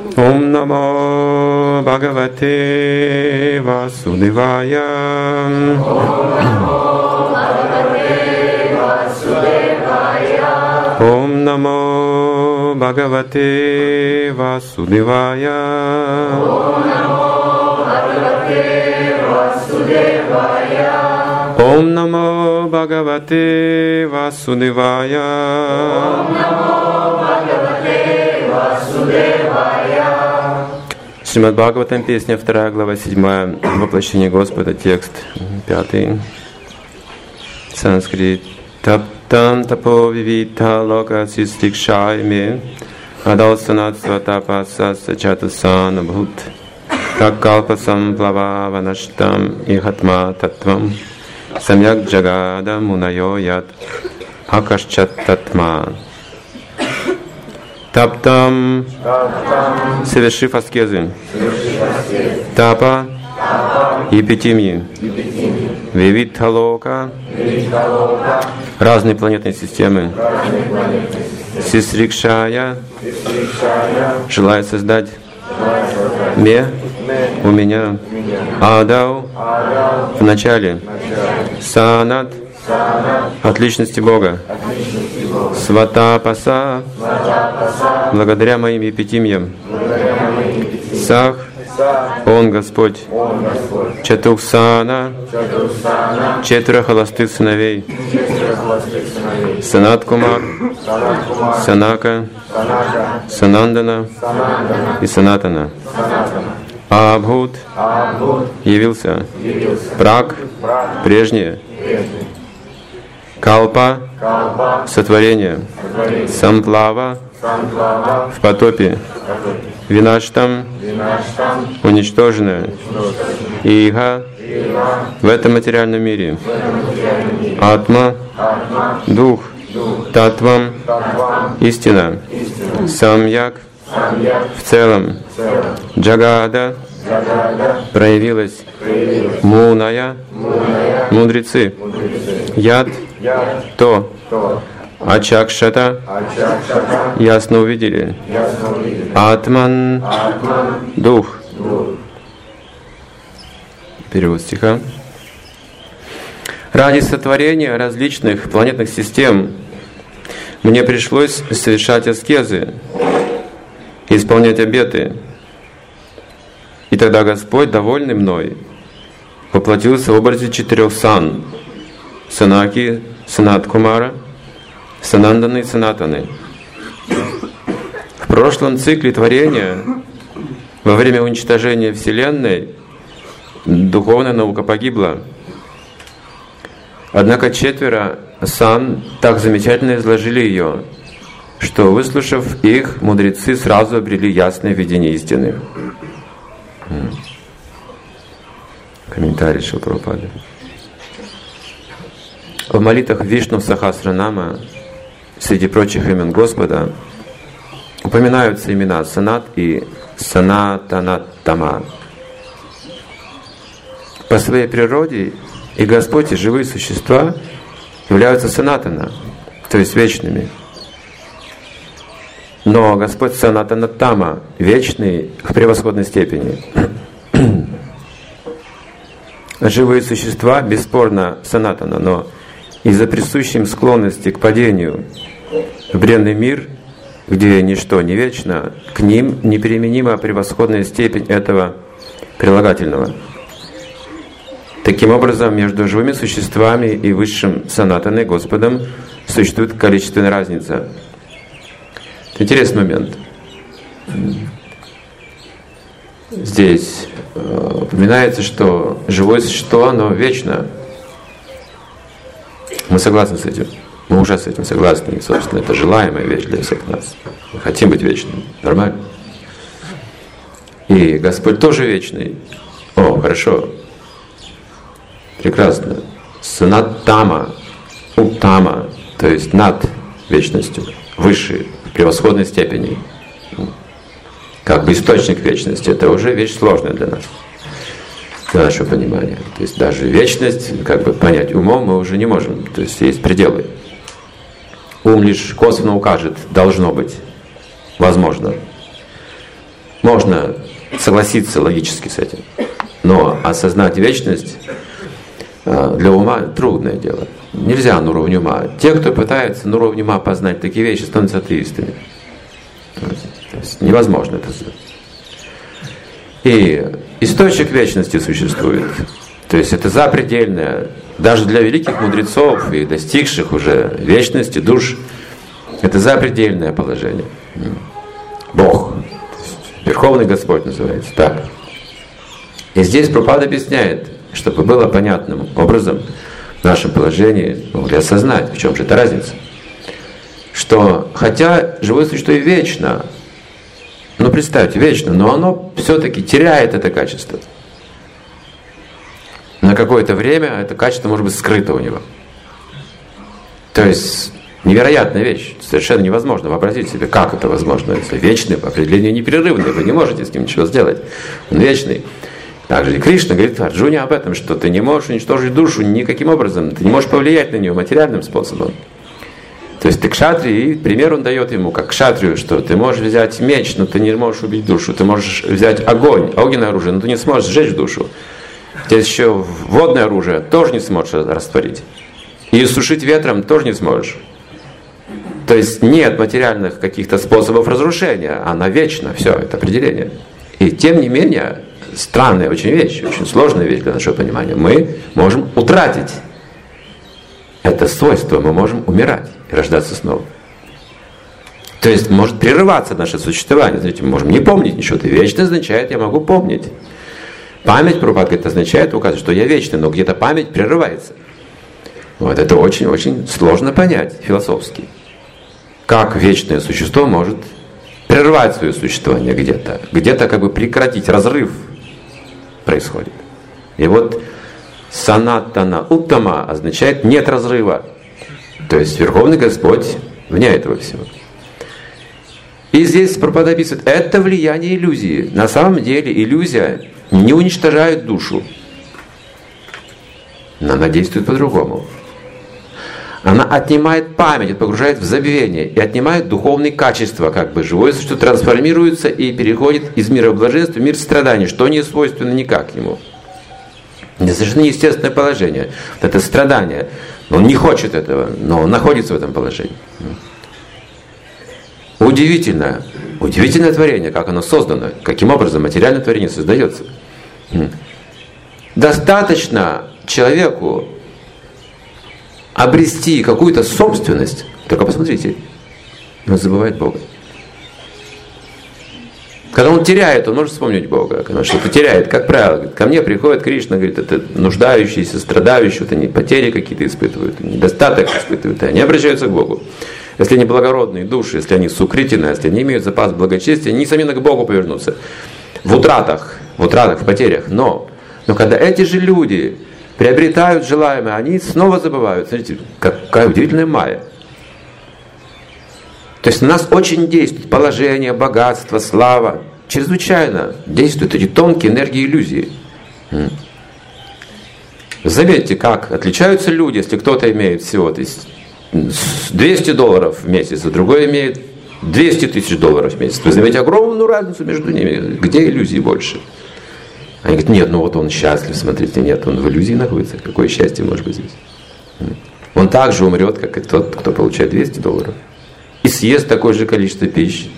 Om Namo Bhagavate Vasudevaya. Om Namo Bhagavate Vasudevaya. Om Namo Bhagavate Vasudevaya. Шримад Бхагаватам, песня 2, глава 7, воплощение Господа, текст 5, санскрит. Таптам тапо вивита лока систикшайме адал санат сватапаса сачатусана бхут таккалпасам плава ванаштам ихатма татвам самьяк джагада мунайо яд акашчат татма. Таптам, совершив аскезы, тапа, епитимии, вивитхалока, разные планетные системы, сисрикшая, желает создать у меня, адау, в начале, санат, от личности Бога, сватапаса, благодаря моим епитимьям, сах, Он Господь, Чатуксана, четверо холостых сыновей, Санат Кумар, Санака, Санандана и Санатана. Абхут явился, Прак, прежнее, Калпа, сотворение, Самплава, в потопе, Винаштам, уничтоженное, Иха, в этом материальном мире, Атма, дух, Татвам, истина, Самьяк, в целом, Джагада, проявилась, Муная, мудрецы, Яд, то, Ачакшата, ясно увидели, Атман, дух. Перевод стиха. Ради сотворения различных планетных систем мне пришлось совершать аскезы, исполнять обеты. И тогда Господь, довольный мной, воплотился в образе 4 сан: Санаки, Санат Кумара, Сананданы и Санатаны. В прошлом цикле творения, во время уничтожения Вселенной, духовная наука погибла. Однако 4 сан так замечательно изложили ее, что, выслушав их, мудрецы сразу обрели ясное видение истины. Комментарий Шрила Прабхупады. В молитвах Вишну Сахасранама среди прочих имен Господа упоминаются имена Санат и Санатанаттама. По своей природе и Господь, и живые существа являются Санатана, то есть вечными. Но Господь Санатанаттама, вечный в превосходной степени. Живые существа бесспорно Санатана, но из-за присущей им склонности к падению в бренный мир, где ничто не вечно, к ним неприменима превосходная степень этого прилагательного. Таким образом, между живыми существами и высшим Санатаной, Господом, существует количественная разница. Это интересный момент. Здесь упоминается, что живое существо, оно вечно. Мы согласны с этим. Мы уже с этим согласны. И, собственно, это желаемая вещь для всех нас. Мы хотим быть вечными. Нормально. И Господь тоже вечный. О, хорошо. Прекрасно. Санаттама, уттама, то есть над вечностью, выше, в превосходной степени. Как бы источник вечности. Это уже вещь сложная для нас, для нашего понимания. То есть даже вечность, как бы понять умом мы уже не можем. То есть есть пределы. Ум лишь косвенно укажет, должно быть, возможно. Можно согласиться логически с этим. Но осознать вечность для ума трудное дело. Нельзя на уровне ума. Те, кто пытается на уровне ума познать такие вещи, становятся атеистами. То есть невозможно это сделать. И источник вечности существует. То есть это запредельное, даже для великих мудрецов и достигших уже вечности душ, это запредельное положение. Бог, Верховный Господь называется так. И здесь Прабхупада объясняет, чтобы было понятным образом в нашем положении, могли осознать, в чем же эта разница. Что хотя живое существо и вечно, ну представьте, вечно, но оно все-таки теряет это качество. На какое-то время это качество может быть скрыто у него. То есть невероятная вещь, совершенно невозможно вообразить себе, как это возможно, если вечный, по определению непрерывный, вы не можете с ним ничего сделать, он вечный. Также и Кришна говорит Арджуне об этом, что ты не можешь уничтожить душу никаким образом, ты не можешь повлиять на нее материальным способом. То есть ты кшатрий, и пример он дает ему, как кшатрию, что ты можешь взять меч, но ты не можешь убить душу, ты можешь взять огонь, огненное оружие, но ты не сможешь сжечь душу. Здесь еще водное оружие тоже не сможешь растворить. И сушить ветром тоже не сможешь. То есть нет материальных каких-то способов разрушения, она вечна, все, это определение. И тем не менее, странная очень вещь, очень сложная вещь для нашего понимания. Мы можем утратить это свойство, мы можем умирать и рождаться снова. То есть может прерываться наше существование. Знаете, мы можем не помнить ничего. Это вечно означает, я могу помнить. Память, Прабхупада говорит, означает, указывает, что я вечный, но где-то память прерывается. Вот, это очень-очень сложно понять философски. Как вечное существо может прервать свое существование где-то. Где-то как бы прекратить, разрыв происходит. И вот санатана уттама означает нет разрыва. То есть Верховный Господь вне этого всего. И здесь Прабхупада описывает, это влияние иллюзии. На самом деле иллюзия не уничтожает душу. Но она действует по-другому. Она отнимает память, погружает в забвение и отнимает духовные качества, как бы живое существо трансформируется и переходит из мира блаженства в мир страданий, что не свойственно никак ему. Это совершенно естественное положение. Вот это страдание. Он не хочет этого, но он находится в этом положении. Удивительное творение, как оно создано, каким образом материальное творение создается. Достаточно человеку обрести какую-то собственность, только посмотрите, он забывает Бога. Когда он теряет, он может вспомнить Бога. Когда он что-то теряет, как правило, говорит, ко мне приходит Кришна, говорит, это нуждающиеся, страдающие, вот они потери какие-то испытывают, недостаток испытывают, и они обращаются к Богу. Если они благородные души, если они сукритины, если они имеют запас благочестия, они сами к Богу повернутся. В утратах, в потерях. Но когда эти же люди приобретают желаемое, они снова забывают. Смотрите, какая удивительная майя. То есть на нас очень действует положение, богатство, слава. Чрезвычайно действуют эти тонкие энергии иллюзии. Заметьте, как отличаются люди, если кто-то имеет всего $200 в месяц, а другой имеет $200 тысяч в месяц. Вы заметите огромную разницу между ними. Где иллюзий больше? Они говорят, нет, ну вот он счастлив, смотрите, нет, он в иллюзии находится. Какое счастье может быть здесь? Он так же умрет, как и тот, кто получает $200. И съест такое же количество пищи.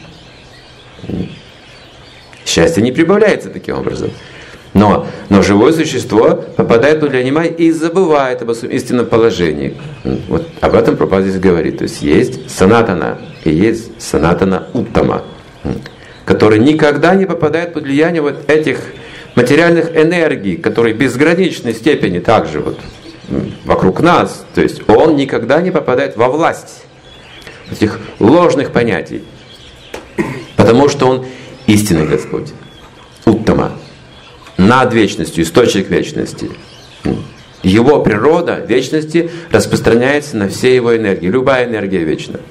Счастье не прибавляется таким образом. Но живое существо попадает в внимание и забывает об своем истинном положении. Вот об этом Прабхупада здесь говорит. То есть есть санатана и есть санатана уттама, который никогда не попадает под влияние вот этих материальных энергий, которые в безграничной степени также вот вокруг нас. То есть он никогда не попадает во власть этих ложных понятий. Потому что он истинный Господь. Уттама. Над вечностью, источник вечности. Его природа вечности распространяется на все его энергии. Любая энергия вечна.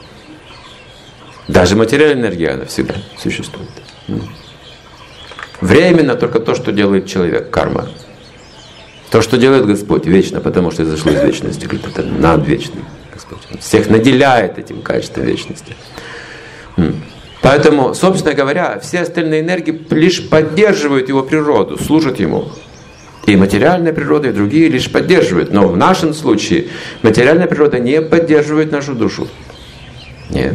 Даже материальная энергия, она всегда существует. Временно только то, что делает человек, карма. То, что делает Господь, вечно, потому что изошло из вечности. Говорит, это надвечный Господь. Он всех наделяет этим качеством вечности. Поэтому, собственно говоря, все остальные энергии лишь поддерживают его природу, служат ему. И материальная природа, и другие лишь поддерживают. Но в нашем случае материальная природа не поддерживает нашу душу. Нет.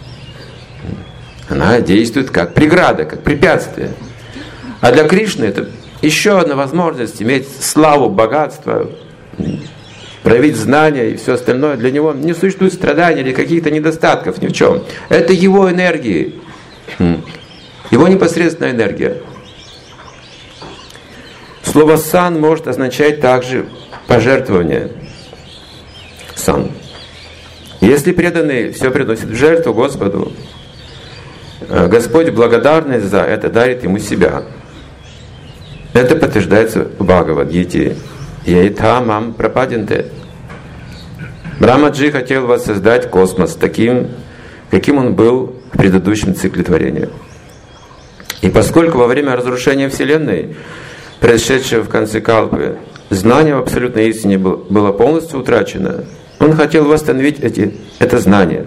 Она действует как преграда, как препятствие. А для Кришны это еще одна возможность иметь славу, богатство, проявить знания и все остальное. Для него не существует страданий или каких-то недостатков ни в чем. Это его энергии, его непосредственная энергия. Слово «сан» может означать также пожертвование. Сан. Если преданный все приносит в жертву Господу, Господь в благодарность за это дарит ему себя. Это подтверждается в Бхагавад-гите. «Яйта мам прападенте». Брамаджи хотел воссоздать космос таким, каким он был в предыдущем цикле творения. И поскольку во время разрушения Вселенной, происшедшего в конце Калпы, знание в абсолютной истине было полностью утрачено, он хотел восстановить это знание.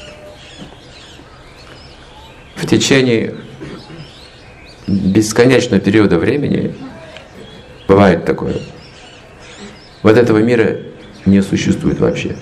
В течение бесконечного периода времени бывает такое. Вот этого мира не существует вообще.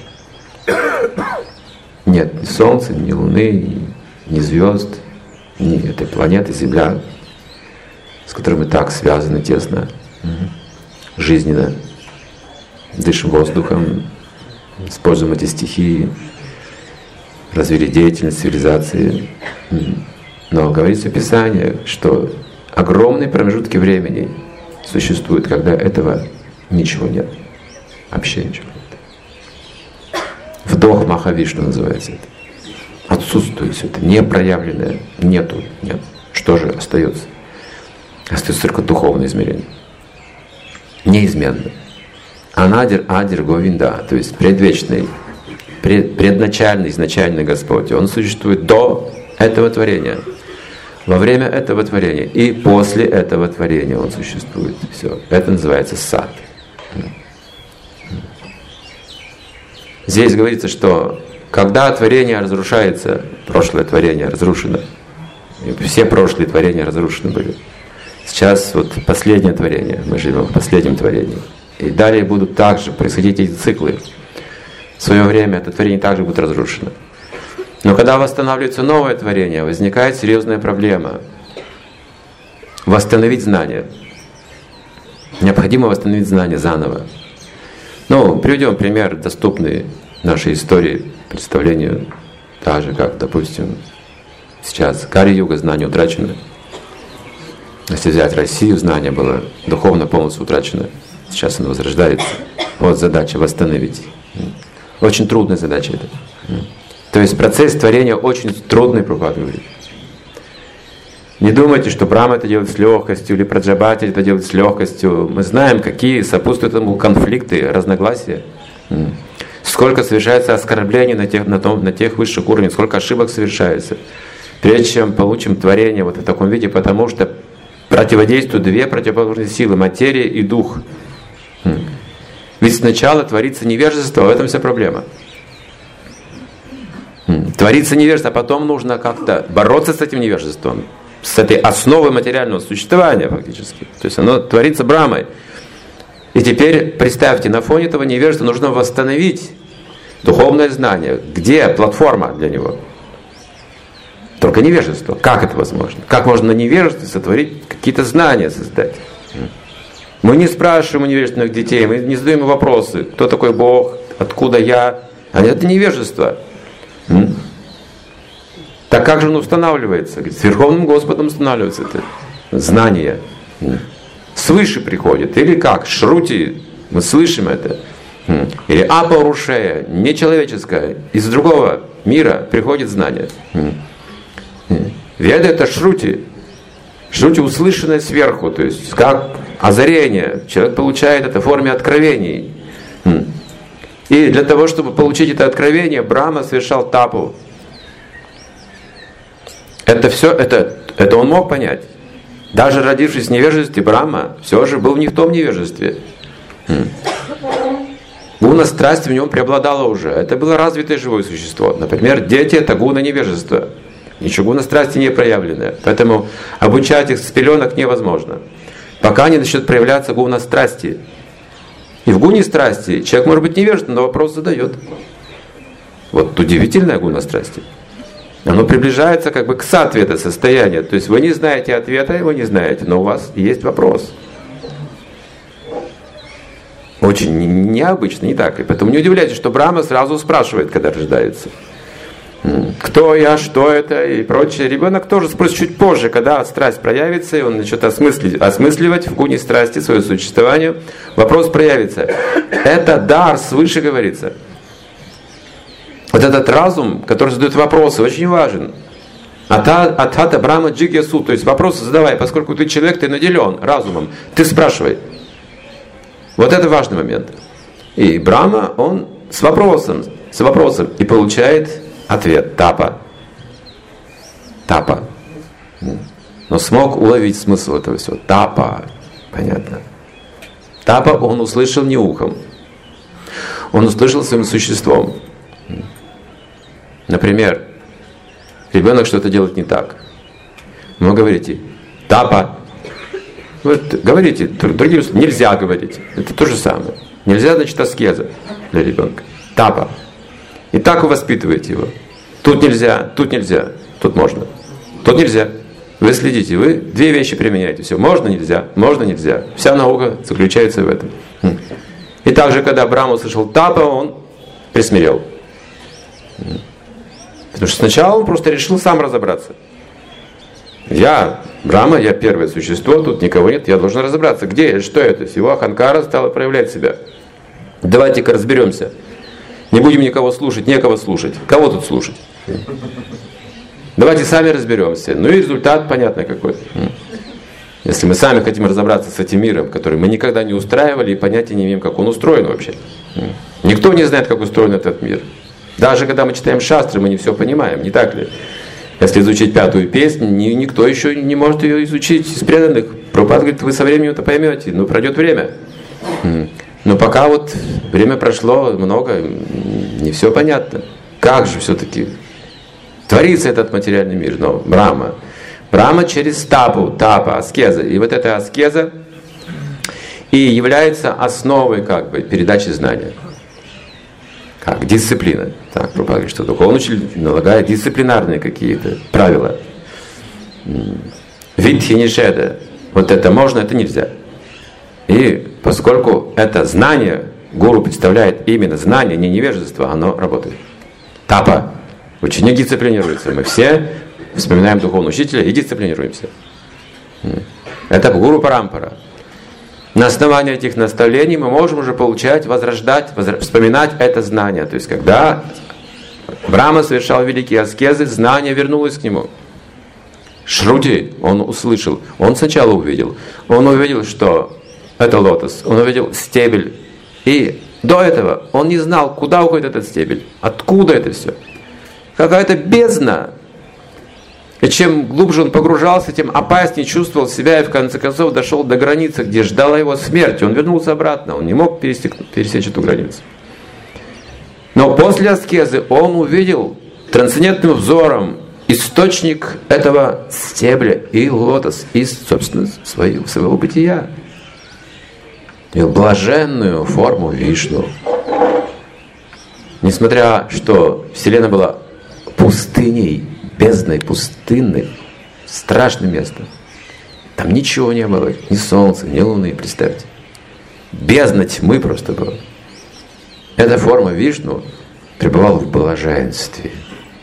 Нет ни Солнца, ни Луны, ни звезд, ни этой планеты Земля, с которой мы так связаны тесно, жизненно, дышим воздухом, используем эти стихии, развили деятельность цивилизации. Но говорится в Писании, что огромные промежутки времени существуют, когда этого ничего нет. Вообще ничего нет. Вдох Махавишну называется это. Отсутствует все это, непроявленное, нет. Что же остается? Остается только духовное измерение. Неизменно. Анадир Адир Говинда, то есть предвечный, предначальный, изначальный Господь. Он существует до этого творения, во время этого творения и после этого творения Он существует. Все. Это называется сад. Здесь говорится, что когда творение разрушается, прошлое творение разрушено, все прошлые творения разрушены были. Сейчас вот последнее творение, мы живем в последнем творении. И далее будут также происходить эти циклы. В свое время это творение также будет разрушено. Но когда восстанавливается новое творение, возникает серьезная проблема. Восстановить знания. Необходимо восстановить знания заново. Приведем пример, доступный нашей истории, представлению, так же, как, допустим, сейчас Кали-юга, знание утрачено. Если взять Россию, знание было духовно полностью утрачено. Сейчас оно возрождается. Вот задача восстановить. Очень трудная задача это. То есть процесс творения очень трудный, Прабхупада говорит. Не думайте, что Брахма это делает с легкостью, или Праджапати это делает с легкостью. Мы знаем, какие сопутствуют этому конфликты, разногласия. Сколько совершается оскорблений на тех высших уровнях, сколько ошибок совершается. Прежде чем получим творение вот в таком виде, потому что противодействуют две противоположные силы, материя и дух. Ведь сначала творится невежество, в этом вся проблема. Творится невежество, а потом нужно как-то бороться с этим невежеством, с этой основой материального существования фактически. То есть оно творится Брахмой. И теперь представьте, на фоне этого невежества нужно восстановить духовное знание. Где платформа для него? Только невежество. Как это возможно? Как можно на невежестве сотворить какие-то знания, создать? Мы не спрашиваем у невежественных детей, мы не задаем вопросы, кто такой Бог, откуда я. А это невежество. Так как же оно устанавливается? С Верховным Господом устанавливается это знание. Свыше приходит. Или как? Шрути, мы слышим это. Или апарушея, нечеловеческое. Из другого мира приходит знание. Веда это шрути. Шрути услышанное сверху, то есть как озарение. Человек получает это в форме откровений. И для того, чтобы получить это откровение, Брахма совершал тапу. Это все, это он мог понять. Даже родившись в невежестве, Брахма все же был не в том невежестве. Гуна страсти в нем преобладала уже. Это было развитое живое существо. Например, дети — это гуна невежества. Ничего гуна страсти не проявленное. Поэтому обучать их с пеленок невозможно. Пока не начнет проявляться гуна страсти. И в гуне страсти человек может быть невежественным, но вопрос задает. Вот удивительная гуна страсти. Оно приближается как бы к сатве состоянию. То есть вы не знаете ответа, вы не знаете, но у вас есть вопрос. Очень необычно, не так ли? Поэтому не удивляйтесь, что Брахма сразу спрашивает, когда рождается. Кто я, что это и прочее. Ребенок тоже спросит чуть позже, когда страсть проявится, и он начнет осмысливать в гуне страсти свое существование. Вопрос проявится. Это дар свыше, говорится. Вот этот разум, который задает вопросы, очень важен. Атата Брахма Джигьясу, то есть вопросы задавай, поскольку ты человек, ты наделен разумом, ты спрашивай. Вот это важный момент. И Брахма, он с вопросом и получает ответ. Тапа. Но смог уловить смысл этого всего. Тапа. Понятно. Тапа он услышал не ухом. Он услышал своим существом. Например, ребенок что-то делает не так. Вы говорите, тапа. Вы говорите, другим словом, нельзя говорить. Это то же самое. Нельзя, значит, аскеза для ребенка. Тапа. И так вы воспитываете его. Тут нельзя, тут можно. Тут нельзя. Вы следите, вы две вещи применяете. Все, можно, нельзя. Вся наука заключается в этом. И также, когда Брахма услышал тапа, он присмирел. Потому что сначала он просто решил сам разобраться. Я, Брахма, я первое существо, тут никого нет, я должен разобраться, где я, что это. Его аханкара стала проявлять себя. Давайте-ка разберемся. Не будем никого слушать, некого слушать. Кого тут слушать? Давайте сами разберемся. Ну и результат понятный какой. Если мы сами хотим разобраться с этим миром, который мы никогда не устраивали и понятия не имеем, как он устроен вообще. Никто не знает, как устроен этот мир. Даже когда мы читаем шастры, мы не все понимаем, не так ли? Если изучить пятую песню, никто еще не может ее изучить из преданных. Прабхупада говорит, вы со временем это поймете, но пройдет время. Но пока вот время прошло много, не все понятно. Как же все-таки творится этот материальный мир? Но Брахма через тапа, аскеза. И вот эта аскеза и является основой как бы передачи знания. Как дисциплина. Так, Прабхупада говорит, что духовный учитель налагает дисциплинарные какие-то правила. Видхи нишеда. Вот это можно, это нельзя. И поскольку это знание, гуру представляет именно знание, не невежество, оно работает. Тапа. Ученик дисциплинируется. Мы все вспоминаем духовного учителя и дисциплинируемся. Это гуру парампара. На основании этих наставлений мы можем уже получать, возрождать, вспоминать это знание. То есть, когда Брахма совершал великие аскезы, знание вернулось к нему. Шрути он услышал. Он сначала увидел. Он увидел, что это лотос. Он увидел стебель. И до этого он не знал, куда уходит этот стебель. Откуда это все. Какая-то бездна. И чем глубже он погружался, тем опаснее чувствовал себя и в конце концов дошел до границы, где ждала его смерть. Он вернулся обратно, он не мог пересечь эту границу. Но после аскезы он увидел трансцендентным взором источник этого стебля и лотос из, собственно, своего бытия. И блаженную форму Вишну. Несмотря, что Вселенная была пустыней, бездной, пустынной, страшным местом. Там ничего не было, ни солнца, ни луны, представьте. Бездна тьмы просто была. Эта форма Вишну пребывала в блаженстве.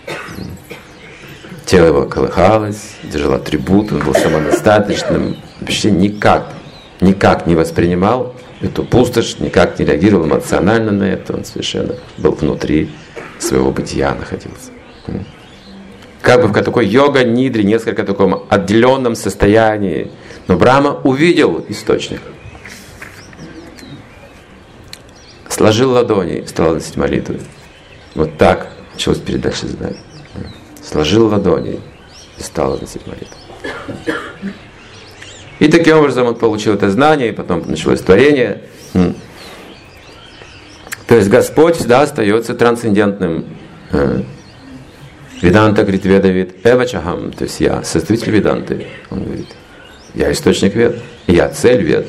Тело его колыхалось, держал атрибут, он был самодостаточным, вообще никак не воспринимал эту пустошь, никак не реагировал эмоционально на это, он совершенно был внутри своего бытия находился. Как бы в такой йога-нидре, несколько таком отделенном состоянии. Но Брахма увидел источник. Сложил ладони и стал носить молитвы. Вот так началась передача знания. Сложил ладони и стал носить молитву. И таким образом он получил это знание, и потом началось творение. То есть Господь всегда остается трансцендентным Веданта говорит, Веда вид эвачахам, то есть я составитель Веданты. Он говорит, я источник Вед, я цель Вед.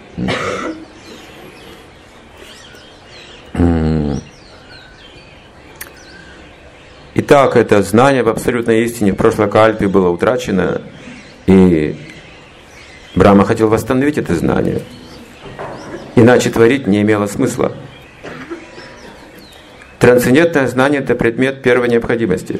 Итак, это знание в абсолютной истине в прошлой кальпе было утрачено, и Брахма хотел восстановить это знание. Иначе творить не имело смысла. Трансцендентное знание – это предмет первой необходимости,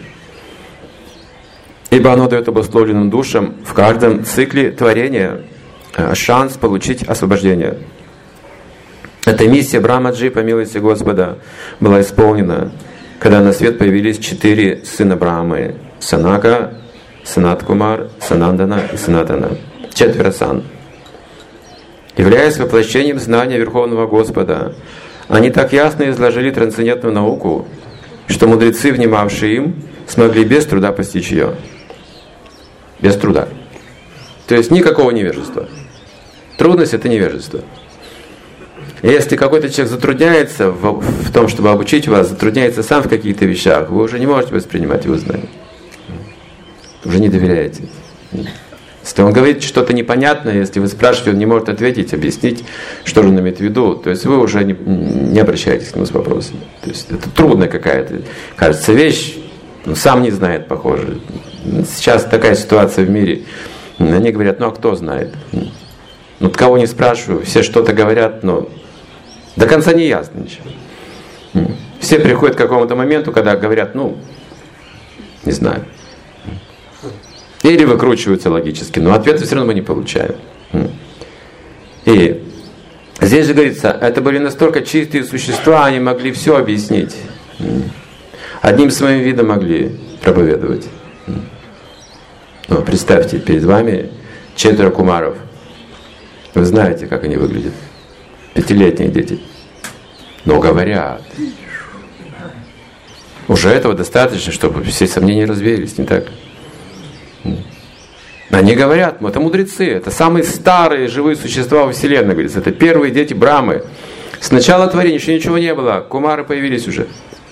ибо оно дает обусловленным душам в каждом цикле творения шанс получить освобождение. Эта миссия Брахмаджи, по милости Господа, была исполнена, когда на свет появились 4 сына Брахмы – Санака, Санат-Кумар, Санандана и Санатана. 4 сан. Являясь воплощением знания Верховного Господа, они так ясно изложили трансцендентную науку, что мудрецы, внимавшие им, смогли без труда постичь ее. Без труда. То есть никакого невежества. Трудность – это невежество. Если какой-то человек затрудняется в том, чтобы обучить вас, затрудняется сам в каких-то вещах, вы уже не можете воспринимать его знания. Уже не доверяете. Если он говорит что-то непонятное, если вы спрашиваете, он не может ответить, объяснить, что же он имеет в виду, то есть вы уже не обращаетесь к нему с вопросами. То есть это трудная какая-то, кажется, вещь, но сам не знает, похоже. Сейчас такая ситуация в мире. Они говорят, ну а кто знает? Ну кого не спрашиваю, все что-то говорят, но до конца не ясно ничего. Все приходят к какому-то моменту, когда говорят, ну, не знаю. Или выкручиваются логически, но ответа все равно мы не получаем. И здесь же говорится, это были настолько чистые существа, они могли все объяснить. Одним своим видом могли проповедовать. Но представьте, перед вами 4 кумаров. Вы знаете, как они выглядят. 5-летние дети. Но говорят. Уже этого достаточно, чтобы все сомнения развеялись, не так? Они говорят, это мудрецы, это самые старые живые существа во Вселенной, говорится, это первые дети Брамы. С начала творения еще ничего не было, кумары появились уже.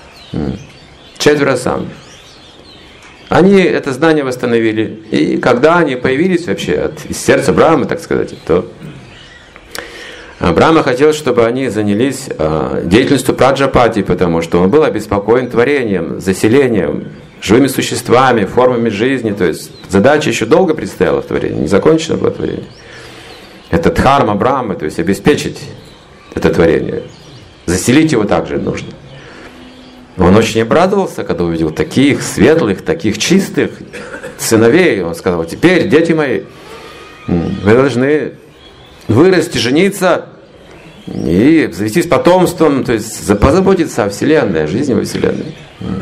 4 сан. Они это знание восстановили. И когда они появились вообще из сердца Брамы, так сказать, то Брахма хотел, чтобы они занялись деятельностью праджапати, потому что он был обеспокоен творением, заселением, живыми существами, формами жизни. То есть задача еще долго предстояла в творении, не закончено было творение. Это дхарма Брахмы, то есть обеспечить это творение. Заселить его также нужно. Он очень обрадовался, когда увидел таких светлых, таких чистых сыновей. Он сказал, теперь, дети мои, вы должны вырасти, жениться и завестись потомством, то есть позаботиться о Вселенной, о жизни во Вселенной.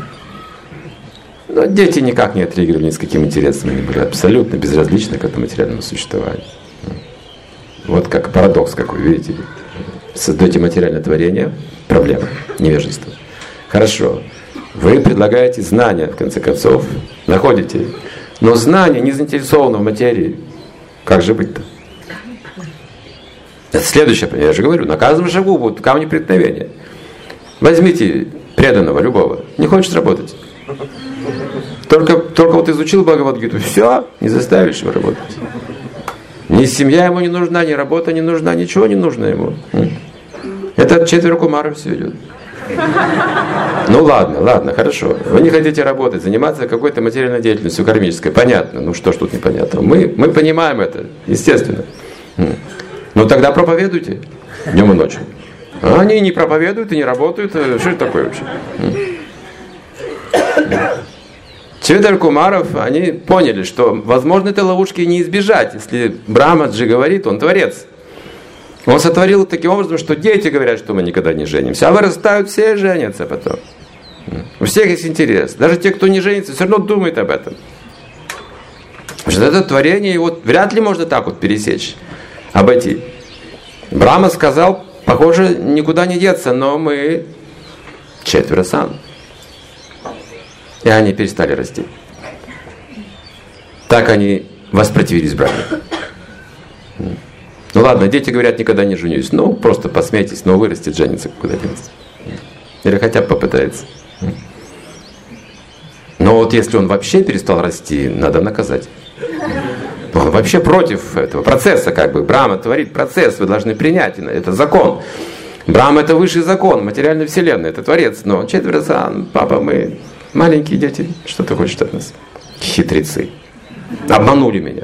Но дети никак не отреагировали ни с каким интересом, они были абсолютно безразличны к этому материальному существованию. Вот как парадокс какой, видите. Создаете материальное творение, проблема, невежество. Хорошо, вы предлагаете знания, в конце концов, находите, но знание не заинтересовано в материи. Как же быть-то? Это следующее, я же говорю, на каждом шагу будут камни преткновения. Возьмите преданного, любого, не хочет работать. Только вот изучил Бхагавад-гиту, все, не заставишь его работать. Ни семья ему не нужна, ни работа не нужна, ничего не нужно ему. Это 4 кумаров все идет. Ну ладно, хорошо. Вы не хотите работать, заниматься какой-то материальной деятельностью кармической. Понятно. Ну что ж тут непонятно? Мы понимаем это, естественно. Ну тогда проповедуйте днем и ночью. А они не проповедуют и не работают. Что это такое вообще? 4 кумаров, они поняли, что возможно этой ловушки не избежать. Если Брахмаджи говорит, он творец. Он сотворил таким образом, что дети говорят, что мы никогда не женимся. А вырастают все и женятся потом. У всех есть интерес. Даже те, кто не женится, все равно думают об этом. Потому что это творение, его вряд ли можно так вот пересечь, обойти. Брахма сказал, похоже, никуда не деться, но мы 4 сан. И они перестали расти. Так они воспротивились Брахме. Ну ладно, дети говорят, никогда не женюсь. Ну, просто посмейтесь, но вырастет, женится куда-нибудь. Или хотя бы попытается. Но Но вот если он вообще перестал расти, надо наказать. Он вообще против этого процесса, как бы. Брахма творит процесс, вы должны принять, это закон. Брахма — это высший закон материальной вселенной, это Творец. Но четверо сан, папа, мы маленькие дети, что ты хочешь от нас? Хитрецы. Обманули меня.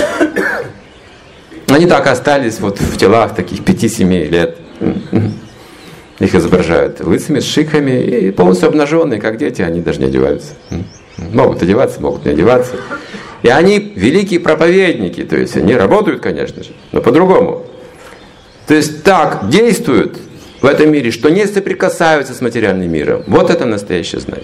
Они так остались вот в телах таких 5-7 лет. Их изображают лысыми, с шиками и полностью обнаженные, как дети, они даже не одеваются. Могут одеваться, могут не одеваться. И они великие проповедники, то есть они работают, конечно же, но по-другому. То есть так действуют в этом мире, что не соприкасаются с материальным миром. Вот это настоящее знание.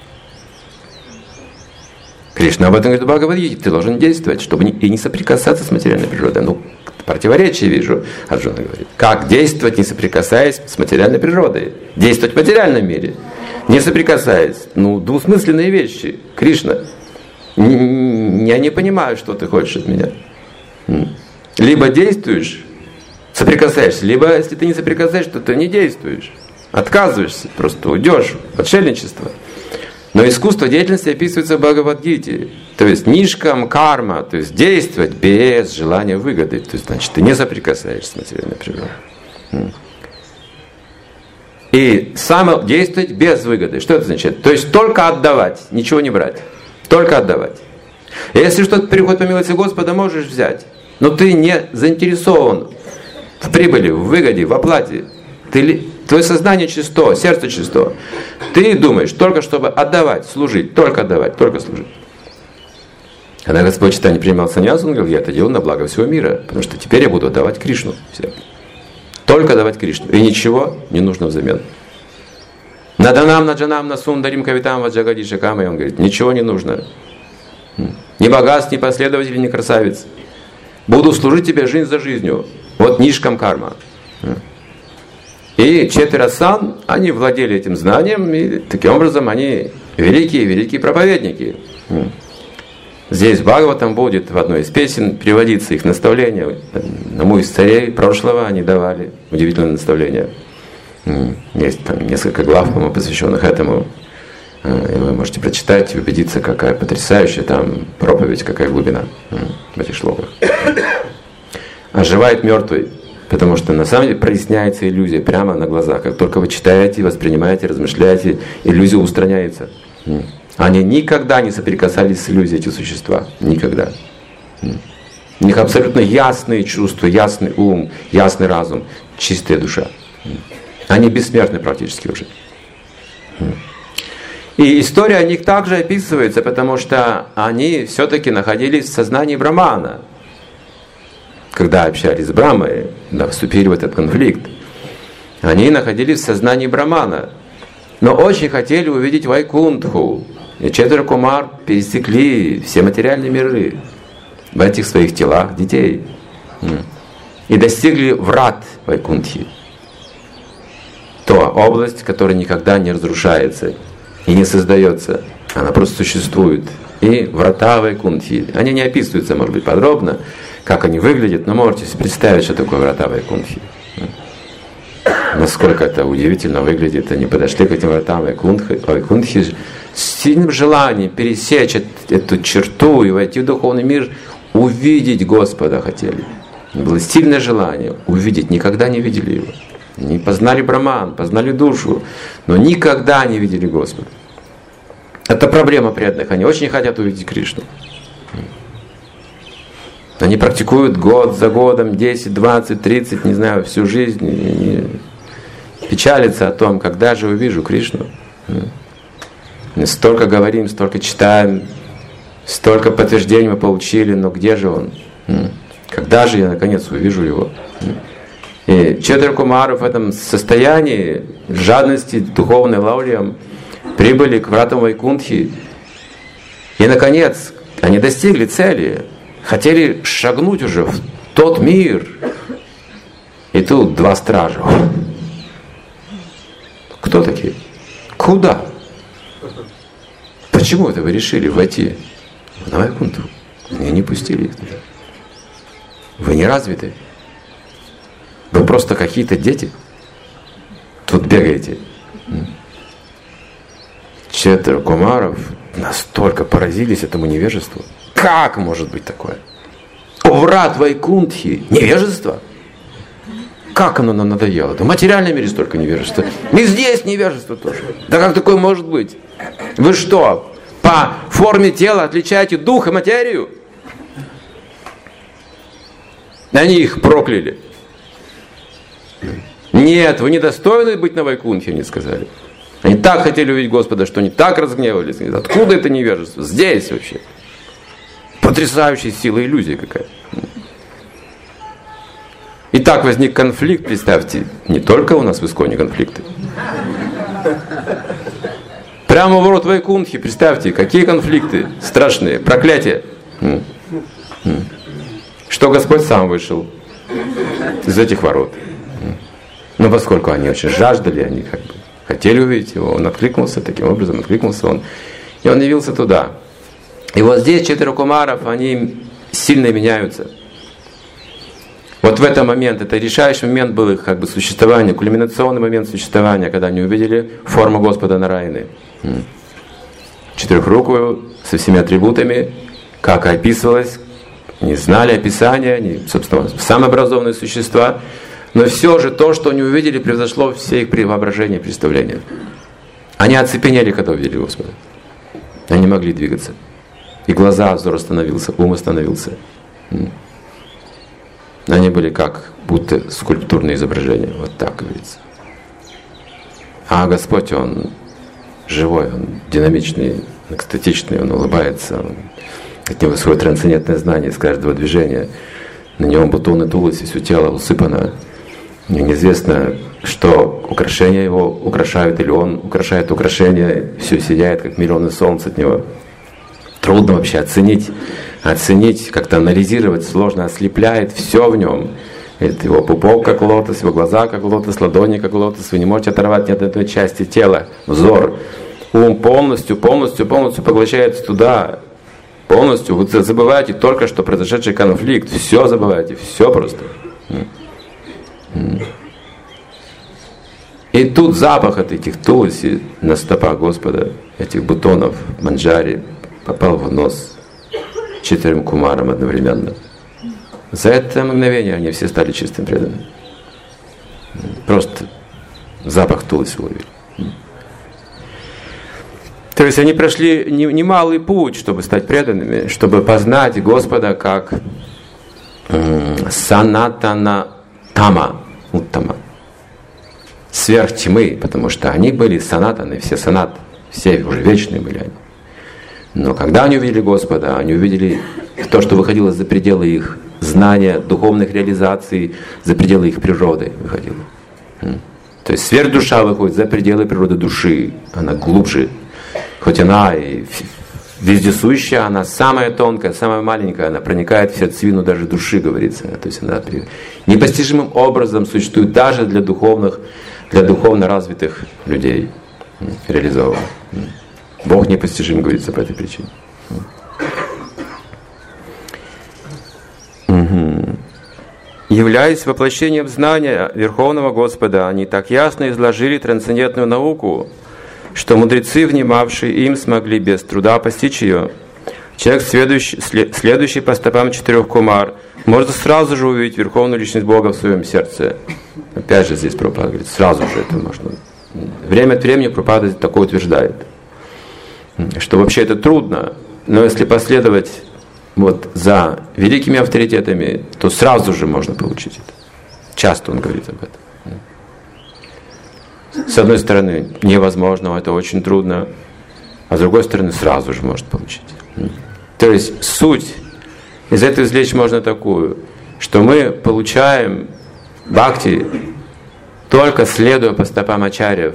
Кришна об этом говорит в Бхагавад-гите. Ты должен действовать, чтобы и не соприкасаться с материальной природой. Ну, противоречие вижу, Арджуна говорит. Как действовать, не соприкасаясь с материальной природой? Действовать в материальном мире, не соприкасаясь. Ну, двусмысленные вещи. Кришна, я не понимаю, что ты хочешь от меня. Либо действуешь, соприкасаешься, либо, если ты не соприкасаешься, то ты не действуешь. Отказываешься, просто уйдешь в отшельничество. Но искусство деятельности описывается в Бхагавад-гите. То есть нишкам карма, то есть действовать без желания выгоды. То есть, значит, ты не соприкасаешься с материальной природой. И само действовать без выгоды. Что это означает? То есть только отдавать, ничего не брать. Только отдавать. Если что-то приходит по милости Господа, можешь взять. Но ты не заинтересован в прибыли, в выгоде, в оплате. Твое сознание чисто, сердце чисто. Ты думаешь только, чтобы отдавать, служить, только отдавать, только служить. Когда Господь Чайтанья принимал саньясу, он говорил, я это делаю на благо всего мира, потому что теперь я буду отдавать Кришну. Все. Только давать Кришну. И ничего не нужно взамен. Наданам, наджанам, насундарим, кавитам, ваджагадишакам. И он говорит, ничего не нужно. Ни богатств, ни последователей, ни красавиц. Буду служить тебе жизнь за жизнью. Вот нишкам карма. И четверо сан, они владели этим знанием, и таким образом они великие проповедники. Здесь в Бхагаватам будет в одной из песен приводиться их наставления. Одному из царей прошлого они давали удивительное наставление. Есть там несколько глав, по-моему, посвященных этому. И вы можете прочитать и убедиться, какая потрясающая там проповедь, какая глубина в этих шлоках. Оживает мертвый. Потому что на самом деле проясняется иллюзия прямо на глазах. Как только вы читаете, воспринимаете, размышляете, иллюзия устраняется. Они никогда не соприкасались с иллюзией, эти существа. Никогда. У них абсолютно ясные чувства, ясный ум, ясный разум, чистая душа. Они бессмертны практически уже. И история о них также описывается, потому что они все-таки находились в сознании Брамана. Когда общались с Брамой, да, вступили в этот конфликт, они находились в сознании Брамана, но очень хотели увидеть Вайкунтху. И Четвер Кумар пересекли все материальные миры в этих своих телах детей и достигли врат Вайкунтхи. Та область, которая никогда не разрушается и не создается, она просто существует. И врата Вайкунтхи, они не описываются, может быть, подробно, как они выглядят, но можете себе представить, что такое врата Вайкунтхи. Насколько это удивительно выглядит. Они подошли к этим вратам Вайкунтхи с сильным желанием пересечь эту черту и войти в духовный мир, увидеть Господа хотели. Было сильное желание увидеть, никогда не видели Его. Они познали Браман, познали душу, но никогда не видели Господа. Это проблема преданных, они очень хотят увидеть Кришну. Они практикуют год за годом, 10, 20, 30, не знаю, всю жизнь. И печалятся о том, когда же увижу Кришну. Мы столько говорим, столько читаем, столько подтверждений мы получили, но где же Он? Когда же я наконец увижу Его? И Четвер Кумары в этом состоянии жадности духовной лаулиям прибыли к вратам Вайкунтхи. И наконец они достигли цели. Хотели шагнуть уже в тот мир. И тут два стража. Кто такие? Куда? Почему это вы решили войти в Вайкунтху? И не пустили их туда. Вы не развиты. Вы просто какие-то дети. Тут бегаете. 4 кумаров настолько поразились этому невежеству. Как может быть такое? У врат Вайкунтхи невежество? Как оно нам надоело? В материальном мире столько невежества. И здесь невежество тоже. Да как такое может быть? Вы что, по форме тела отличаете дух и материю? Они их прокляли. Нет, вы недостойны быть на Вайкунтхе, они сказали. Они так хотели увидеть Господа, что они так разгневались. Откуда это невежество? Здесь вообще. Потрясающая сила иллюзии какая. И так возник конфликт, представьте, не только у нас в Исконе конфликты. Прямо у ворот Вайкунтхи, представьте, какие конфликты страшные, проклятия. Что Господь сам вышел из этих ворот. Но поскольку они очень жаждали, они как бы хотели увидеть его, он откликнулся, таким образом откликнулся он. И он явился туда. И вот здесь 4 кумаров, они сильно меняются. Вот в этот момент, это решающий момент был их как бы существования, кульминационный момент существования, когда они увидели форму Господа Нараяны. 4-рукую, со всеми атрибутами, как описывалось, не знали описания, они, собственно, самообразованные существа, но все же то, что они увидели, превзошло все их воображения и представления. Они оцепенели, когда увидели Господа. Они не могли двигаться. И глаза, взор остановился, ум остановился. Они были как будто скульптурные изображения, вот так говорится. А Господь, Он живой, Он динамичный, экстатичный, Он улыбается, от Него свое трансцендентное знание из каждого движения. На Нем бутоны туловища, все тело усыпано. И неизвестно, что украшения Его украшают, или Он украшает украшения, все сияет, как миллионы солнц от Него. Трудно вообще оценить, как-то анализировать, сложно, ослепляет все в нем. Это его пупок как лотос, его глаза как лотос, ладони как лотос. Вы не можете оторвать ни от одной части тела, взор. Ум полностью поглощается туда. Полностью. Вы забываете только что произошедший конфликт. Все забываете, все просто. И тут запах от этих туласи на стопах Господа, этих бутонов манджари, попал в нос 4 кумарам одновременно. За это мгновение они все стали чистым преданными. Просто запах туласи уловили. То есть они прошли немалый путь, чтобы стать преданными, чтобы познать Господа как санатана тама, уттама, сверх тьмы, потому что они были санатаны, все санат, все уже вечные были они. Но когда они увидели Господа, они увидели то, что выходило за пределы их знания, духовных реализаций, за пределы их природы выходило. То есть сверхдуша выходит за пределы природы души, она глубже. Хоть она и вездесущая, она самая тонкая, самая маленькая, она проникает в сердцевину даже души, говорится. То есть она непостижимым образом существует даже для духовно развитых людей, реализована. Бог непостижим, говорится, по этой причине. Являясь воплощением знания Верховного Господа, они так ясно изложили трансцендентную науку, что мудрецы, внимавшие им, смогли без труда постичь ее. Человек, следующий по стопам 4 кумар, может сразу же увидеть Верховную Личность Бога в своем сердце. Опять же здесь Прабхупада говорит, сразу же это можно. Время от времени Прабхупада такое утверждает. Что вообще это трудно, но если последовать вот за великими авторитетами, то сразу же можно получить это. Часто он говорит об этом. С одной стороны, невозможно, это очень трудно, а с другой стороны, сразу же может получить. То есть суть из этого извлечь можно такую, что мы получаем бхакти только следуя по стопам ачарьев.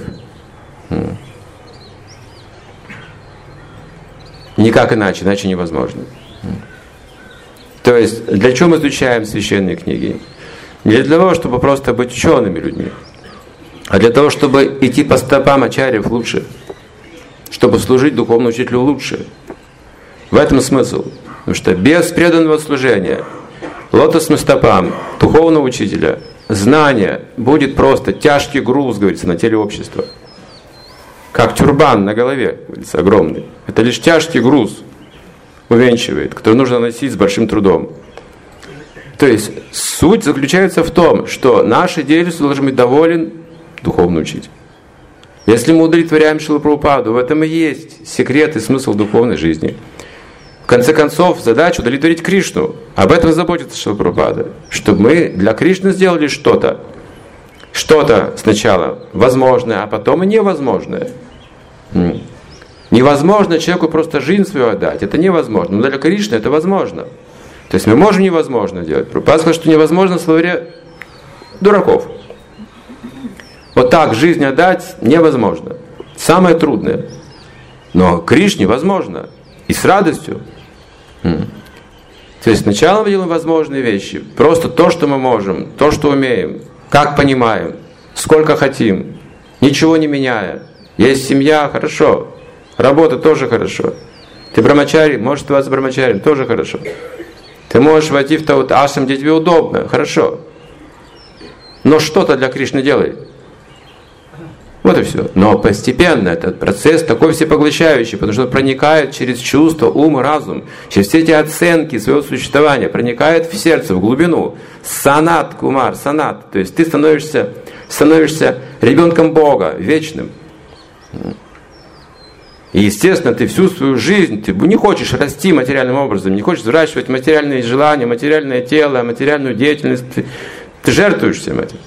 Никак иначе невозможно. То есть, для чего мы изучаем священные книги? Не для того, чтобы просто быть учеными людьми, а для того, чтобы идти по стопам ачарьев лучше, чтобы служить духовному учителю лучше. В этом смысл. Потому что без преданного служения лотосным стопам духовного учителя знание будет просто тяжкий груз, говорится, на теле общества. как тюрбан на голове, говорится, огромный. Это лишь тяжкий груз увенчивает, который нужно носить с большим трудом. То есть суть заключается в том, что нашей деятельностью должен быть доволен духовный учитель. Если мы удовлетворяем Шрилу Прабхупаду, в этом и есть секрет и смысл духовной жизни. В конце концов, задача удовлетворить Кришну. Об этом заботится Шрила Прабхупада. Чтобы мы для Кришны сделали что-то. Что-то сначала возможное, а потом и невозможное. Невозможно человеку просто жизнь свою отдать. Это невозможно. Но для Кришны это возможно. То есть мы можем невозможно делать. Прабхупада сказал, что невозможно в словаре дураков. Вот так жизнь отдать невозможно. Самое трудное. Но Кришне возможно. И с радостью. То есть сначала мы делаем возможные вещи. Просто то, что мы можем, то, что умеем, как понимаем, сколько хотим, ничего не меняя. Есть семья, хорошо. Работа тоже хорошо. Ты брамачари, можешь оставаться брамачарием, тоже хорошо. Ты можешь войти в тот ашрам, где тебе удобно, хорошо. Но что-то для Кришны делай. Вот и все. Но постепенно этот процесс такой всепоглощающий, потому что он проникает через чувство, ум и разум, через все эти оценки своего существования, проникает в сердце, в глубину. Санат, кумар, санат. То есть ты становишься ребенком Бога, вечным. И, естественно, ты всю свою жизнь, ты не хочешь расти материальным образом, не хочешь взращивать материальные желания, материальное тело, материальную деятельность. Ты жертвуешь всем этим.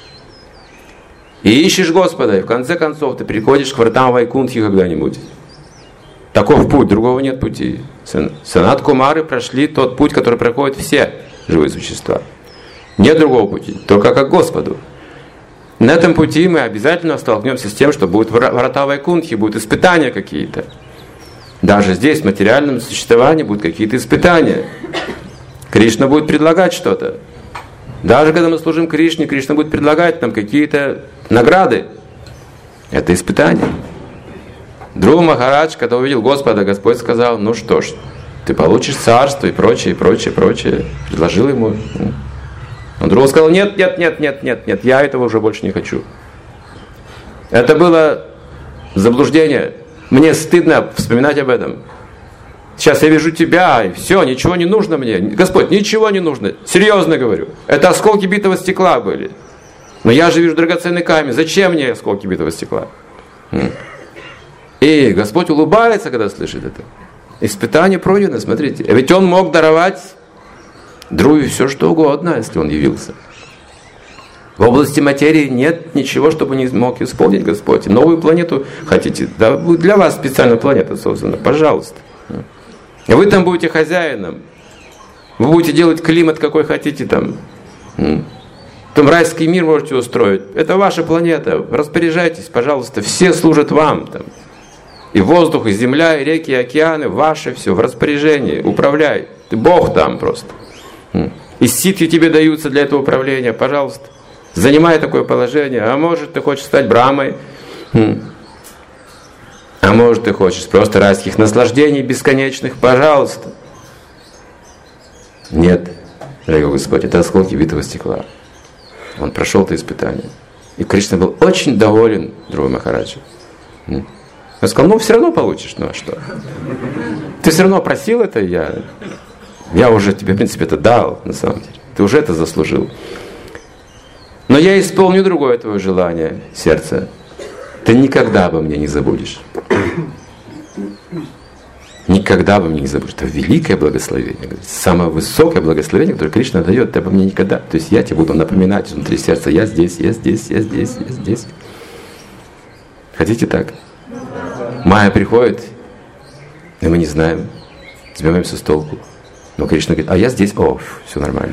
И ищешь Господа, и в конце концов ты приходишь к вратам Вайкунтхи когда-нибудь. Таков путь, другого нет пути. Санат Кумары прошли тот путь, который проходят все живые существа. Нет другого пути, только как к Господу. На этом пути мы обязательно столкнемся с тем, что будут врата Вайкунтхи, будут испытания какие-то. Даже здесь, в материальном существовании, будут какие-то испытания. Кришна будет предлагать что-то. Даже когда мы служим Кришне, Кришна будет предлагать нам какие-то награды. Это испытание. Друг Махарадж, когда увидел Господа, Господь сказал: ну что ж, ты получишь царство и прочее, прочее, прочее. Предложил ему. Он Друг сказал: нет, я этого уже больше не хочу. Это было заблуждение. Мне стыдно вспоминать об этом. Сейчас я вижу тебя, и все, ничего не нужно мне. Господь, ничего не нужно. Серьезно говорю. Это осколки битого стекла были. Но я же вижу драгоценный камень. Зачем мне осколки битого стекла? И Господь улыбается, когда слышит это. Испытание пройдено, смотрите. Ведь Он мог даровать Друве все, что угодно, если он явился. В области материи нет ничего, чтобы не мог исполнить Господь. Новую планету хотите? Да, для вас специальная планета создана. Пожалуйста. Вы там будете хозяином. Вы будете делать климат, какой хотите там. Там райский мир можете устроить. Это ваша планета. Распоряжайтесь, пожалуйста. Все служат вам. Там. И воздух, и земля, и реки, и океаны. Ваше все в распоряжении. Управляй. Ты Бог там просто. И ситхи тебе даются для этого управления. Пожалуйста. Занимай такое положение. А может, ты хочешь стать Брамой. А может, ты хочешь просто райских наслаждений бесконечных. Пожалуйста. Нет, дорогой Господь, это осколки битого стекла. Он прошел это испытание. И Кришна был очень доволен Друва Махараджа. Он сказал: ну все равно получишь, ну а что? Ты все равно просил это, я уже тебе, в принципе, это дал, на самом деле. Ты уже это заслужил. Но я исполню другое твое желание, сердце. Ты никогда обо мне не забудешь. Никогда обо мне не забудешь. Это великое благословение. Самое высокое благословение, которое Кришна дает, ты обо мне никогда. То есть я тебе буду напоминать внутри сердца: я здесь, я здесь, я здесь, я здесь. Хотите так? Майя приходит, и мы не знаем, сбиваемся с толку. Но Кришна говорит: а я здесь, все нормально.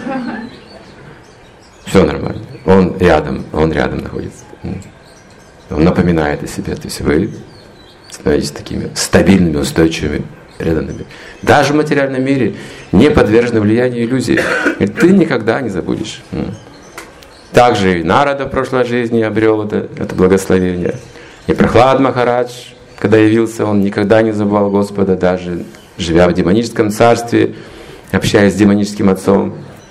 Все нормально. Он рядом находится. Он напоминает о себе. То есть вы становитесь такими стабильными, устойчивыми, преданными. Даже в материальном мире не подвержены влиянию иллюзий. И ты никогда не забудешь. Также и Нарада в прошлой жизни обрел это благословение. И Прахлад Махарадж, когда явился, он никогда не забывал Господа, даже живя в демоническом царстве, общаясь с демоническим отцом.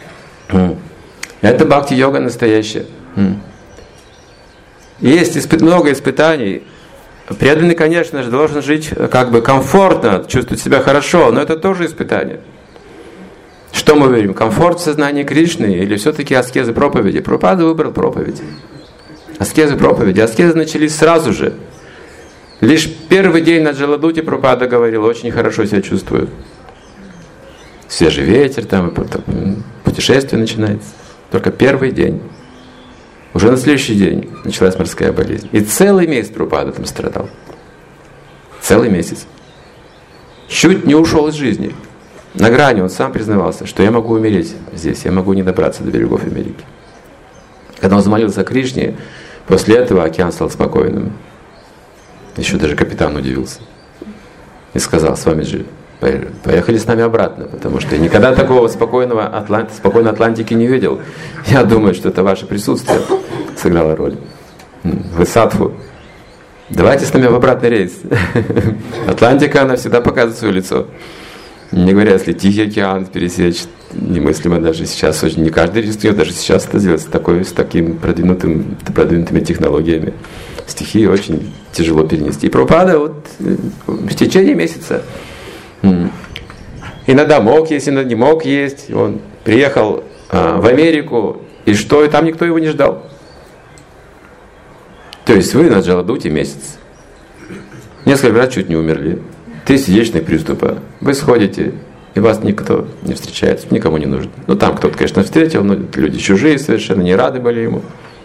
Это бхакти-йога настоящая. Есть много испытаний, преданный, конечно же, должен жить как бы комфортно, чувствовать себя хорошо, но это тоже испытание. Что мы верим? Комфорт в сознании Кришны или все-таки аскезы проповеди? Прабхупада выбрал проповеди. Аскезы проповеди. Аскезы начались сразу же. Лишь первый день на Джаладуте Прабхупада говорил: очень хорошо себя чувствую. Свежий ветер, там путешествие начинается. Только первый день. Уже на следующий день началась морская болезнь. И целый месяц Прабхупада там страдал. Целый месяц. Чуть не ушел из жизни. На грани он сам признавался, что я могу умереть здесь, я могу не добраться до берегов Америки. Когда он взмолился Кришне, после этого океан стал спокойным. Еще даже капитан удивился. И сказал: Свамиджи, поехали с нами обратно, потому что я никогда такого спокойной Атлантики не видел. Я думаю, что это ваше присутствие сыграло роль. Вы садху. Давайте с нами в обратный рейс. Атлантика, она всегда показывает свое лицо. Не говоря, если Тихий океан пересечь, немыслимо даже сейчас, очень не каждый рискует, даже сейчас это делать с такими продвинутыми технологиями. Стихии очень тяжело перенести. И Прабхупада вот в течение месяца иногда мог есть, иногда не мог есть. Он приехал в Америку, и что? И там никто его не ждал. То есть вы на Джаладуте месяц. Несколько раз чуть не умерли. 3 сердечных приступа. Вы сходите, и вас никто не встречает, никому не нужно. Ну там кто-то, конечно, встретил, но люди чужие совершенно, не рады были ему.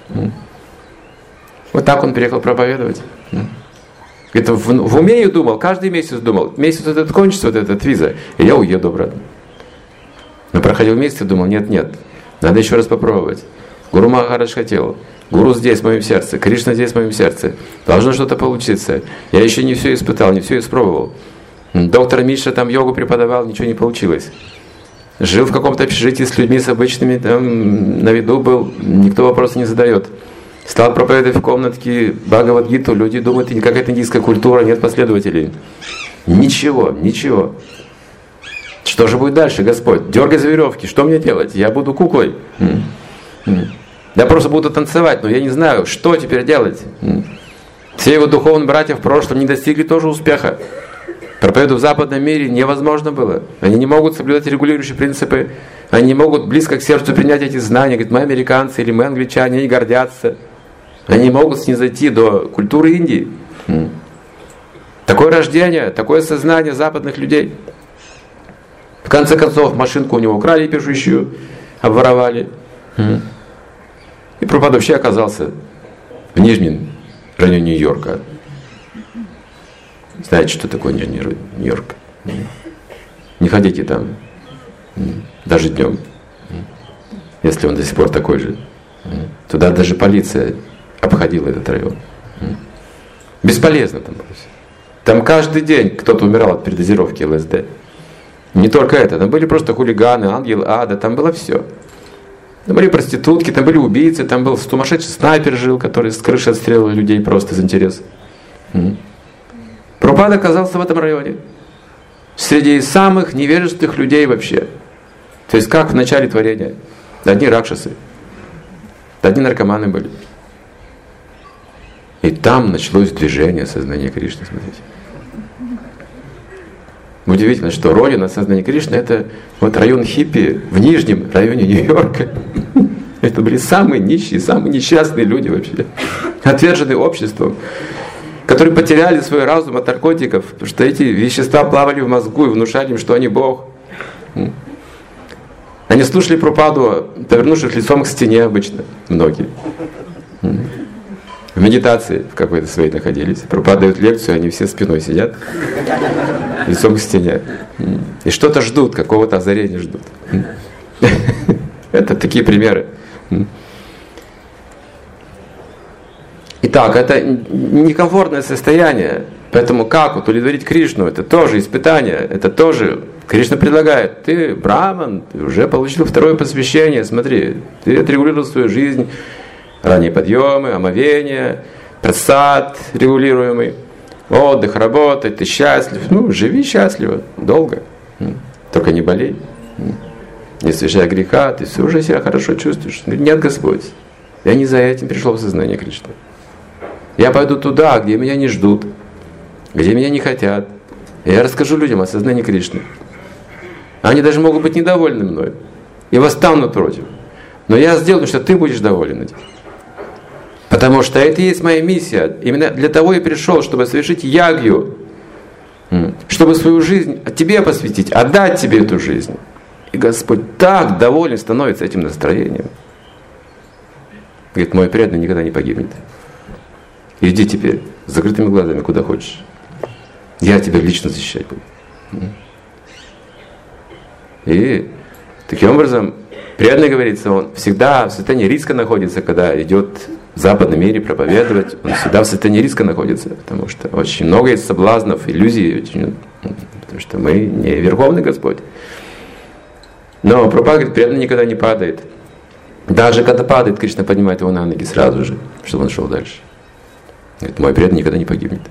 Вот так он приехал проповедовать. Это в уме я думал, каждый месяц думал, месяц вот этот кончится, вот этот виза, и я уеду обратно. Но проходил месяц и думал: нет, надо еще раз попробовать. Гуру Махарадж хотел. Гуру здесь, в моем сердце, Кришна здесь, в моем сердце. Должно что-то получиться. Я еще не все испытал, не все испробовал. Доктор Миша там йогу преподавал, ничего не получилось. Жил в каком-то общежитии с людьми, с обычными, там на виду был, никто вопросы не задает. Стал проповедовать в комнатке Бхагавад-гиту, люди думают, это какая-то индийская культура, нет последователей. Ничего. Что же будет дальше, Господь? Дергай за веревки, что мне делать? Я буду куклой. Я просто буду танцевать, но я не знаю, что теперь делать. Все его духовные братья в прошлом не достигли тоже успеха. Проповедовать в западном мире невозможно было. Они не могут соблюдать регулирующие принципы. Они не могут близко к сердцу принять эти знания. Говорят, мы американцы или мы англичане, они гордятся. Они не могут снизойти до культуры Индии. Такое рождение, такое сознание западных людей. В конце концов, машинку у него украли пишущую, обворовали. И Прабхупада вообще оказался в Нижнем районе Нью-Йорка. Знаете, что такое Нижний район Нью-Йорка? Не ходите там, даже днем, если он до сих пор такой же. Туда даже полиция обходила этот район. Бесполезно там было все. Там каждый день кто-то умирал от передозировки ЛСД. Не только это, там были просто хулиганы, ангелы ада, там было все. Там были проститутки, там были убийцы, там был сумасшедший снайпер жил, который с крыши отстреливал людей просто из интереса. Прабхупада оказался в этом районе. Среди самых невежественных людей вообще. То есть как в начале творения. Одни ракшасы. Одни наркоманы были. И там началось движение сознания Кришны, смотрите. Удивительно, что родина сознания Кришны — это вот район хиппи в Нижнем районе Нью-Йорка. Это были самые нищие, самые несчастные люди вообще. Отверженные обществом. Которые потеряли свой разум от наркотиков, потому что эти вещества плавали в мозгу и внушали им, что они Бог. Они слушали Прабхупаду, повернувшись лицом к стене обычно, многие. В медитации в какой-то своей находились. Прабхупада дает лекцию, они все спиной сидят, лицом к стене. И что-то ждут, какого-то озарения ждут. Это такие примеры. Итак, это некомфортное состояние. Поэтому как удовлетворить Кришну? Это тоже испытание. Это тоже Кришна предлагает. Ты браман, ты уже получил второе посвящение. Смотри, ты отрегулировал свою жизнь. Ранние подъемы, омовение, прасад регулируемый, отдых, работать, ты счастлив. Ну, живи счастливо, долго. Только не болей. Не совершай греха, ты все уже себя хорошо чувствуешь. Нет, Господь, я не за этим пришел в сознание Кришны. Я пойду туда, где меня не ждут, где меня не хотят. И я расскажу людям о сознании Кришны. Они даже могут быть недовольны мной и восстанут против. Но я сделаю, что ты будешь доволен этим. Потому что это и есть моя миссия. Именно для того я пришел, чтобы совершить ягью, чтобы свою жизнь тебе посвятить, отдать тебе эту жизнь. И Господь так доволен становится этим настроением. Говорит, мой преданный никогда не погибнет. Иди теперь с закрытыми глазами, куда хочешь. Я тебя лично защищать буду. И таким образом, преданный, говорится, он всегда в состоянии риска находится, когда идет в западном мире проповедовать. Он всегда в состоянии риска находится, потому что очень много есть соблазнов, иллюзий, потому что мы не Верховный Господь. Но Прабхупада говорит, преданный никогда не падает. Даже когда падает, Кришна поднимает его на ноги сразу же, чтобы он шел дальше. Говорит, мой преданный никогда не погибнет.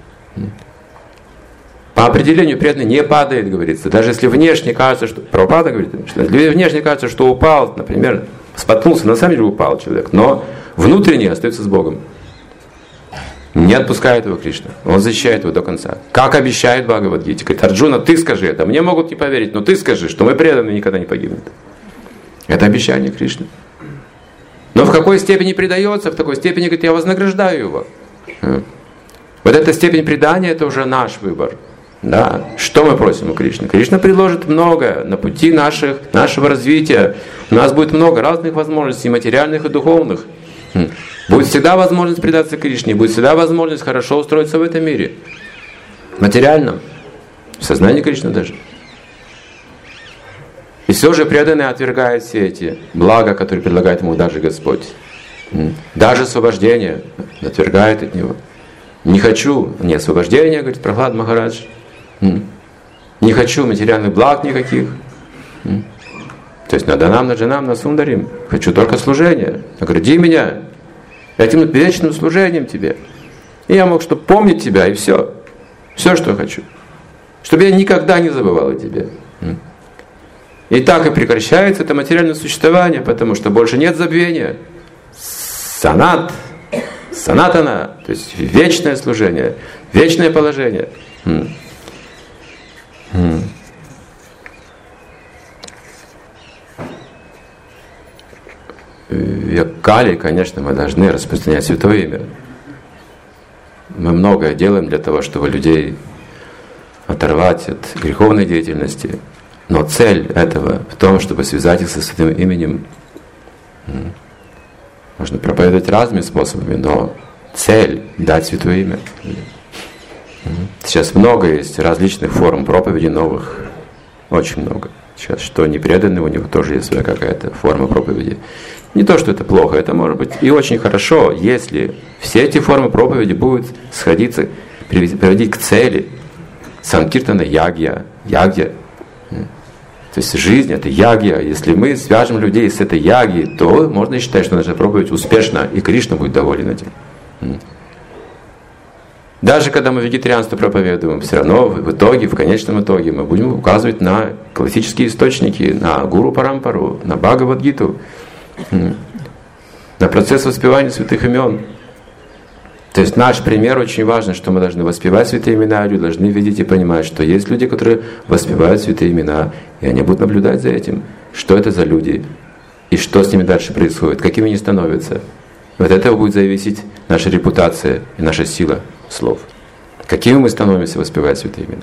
По определению преданный не падает, говорится. Даже если внешне кажется, что... Прабхупада говорит, что внешне кажется, что упал, например, споткнулся, на самом деле упал человек, но внутренне остается с Богом. Не отпускает его Кришна. Он защищает его до конца. Как обещает Бхагавад-гите. Говорит, Арджуна, ты скажи это. Мне могут не поверить, но ты скажи, что мой преданный никогда не погибнет. Это обещание Кришны. Но в какой степени предается, в такой степени, говорит, я вознаграждаю его. Вот эта степень предания, это уже наш выбор. Да. Что мы просим у Кришны? Кришна предложит многое на пути нашего развития. У нас будет много разных возможностей, материальных и духовных. Будет всегда возможность предаться Кришне, будет всегда возможность хорошо устроиться в этом мире. Материальном, в сознании Кришны даже. И все же преданный отвергает все эти блага, которые предлагает ему даже Господь. Даже освобождение отвергает от него. Не хочу не освобождения, говорит Прахлад Махарадж. Не хочу материальных благ никаких. То есть наданам, наджанам, насундарим. Хочу только служение. Награди меня этим вечным служением тебе. И я мог, чтобы помнить тебя, и все. Все, что я хочу. Чтобы я никогда не забывал о тебе. И так и прекращается это материальное существование, потому что больше нет забвения. Санат, санатана, то есть вечное служение, вечное положение. В Кали, конечно, мы должны распространять святое имя. Мы многое делаем для того, чтобы людей оторвать от греховной деятельности. Но цель этого в том, чтобы связать их со святым именем. Можно проповедовать разными способами, но цель — дать святое имя. Сейчас много есть различных форм проповеди новых. Очень много. Сейчас что не преданный, у него тоже есть своя какая-то форма проповеди. Не то, что это плохо, это может быть и очень хорошо, если все эти формы проповеди будут сходиться, приводить к цели. Санкиртана ягья. То есть жизнь — это ягья. Если мы свяжем людей с этой ягьей, то можно считать, что наша проповедь успешна, и Кришна будет доволен этим. Даже когда мы вегетарианство проповедуем, все равно в итоге, в конечном итоге, мы будем указывать на классические источники, на Гуру Парампару, на Бхагавад-гиту, на процесс воспевания святых имен. То есть наш пример очень важен, что мы должны воспевать святые имена, люди должны видеть и понимать, что есть люди, которые воспевают святые имена, и они будут наблюдать за этим, что это за люди, и что с ними дальше происходит, какими они становятся. И от этого будет зависеть наша репутация и наша сила слов. Какими мы становимся, воспевая святые имена.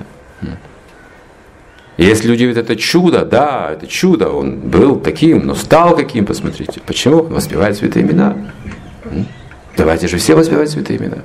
И если люди видят это чудо, да, это чудо, он был таким, но стал каким, посмотрите. Почему? Он воспевает святые имена. Давайте же все воспевать святые имена.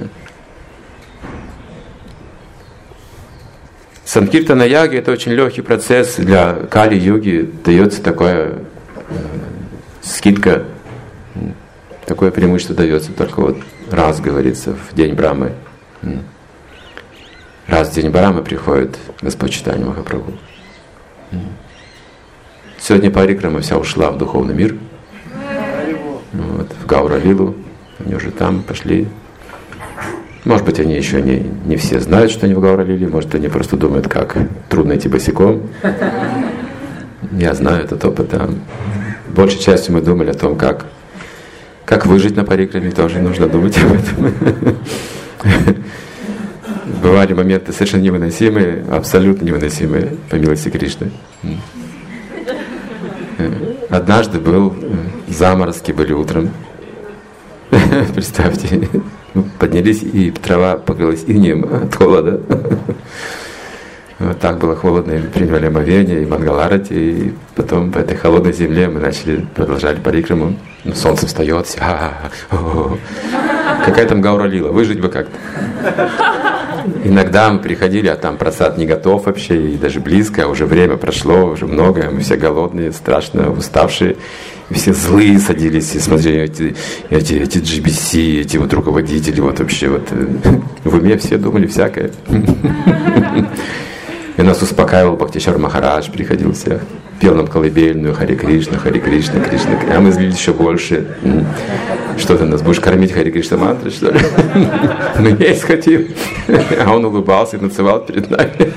Санкиртана яги — это очень легкий процесс для Кали-юги. Дается такая скидка, такое преимущество дается только вот раз, говорится, в день Брамы. Раз в день Брамы приходит Господь Чайтанья Махапрабху. Сегодня Парикрама вся ушла в духовный мир. Вот, в Гаура-лилу. Они уже там пошли. Может быть, они еще не все знают, что они в Гаура-лиле. Может, они просто думают, как трудно идти босиком. Я знаю этот опыт. Большей частью мы думали о том, как Как выжить на парикраме, тоже нужно думать об этом. Бывали моменты совершенно невыносимые, абсолютно невыносимые, по милости Кришны. Однажды был заморозки, были утром. Представьте, поднялись, и трава покрылась инеем от холода. Вот так было холодно, и принимали омовение, и мангаларати, и потом по этой холодной земле мы продолжали парикраму. Солнце встает, все, какая там гаура лила, выжить бы как-то. Иногда мы приходили, а там просад не готов вообще, и даже близко, а уже время прошло, уже многое, мы все голодные, страшно уставшие, и все злые садились и смотрели эти GBC, эти вот руководители, вот вообще вот в уме все думали всякое. И нас успокаивал Бхактишар Махарадж, приходил всех, пел нам колыбельную Харе Кришна, Кришна. А мы злились еще больше. Что ты нас будешь кормить Харе Кришна мантрой, что ли? Мы есть хотим. А он улыбался и танцевал перед нами.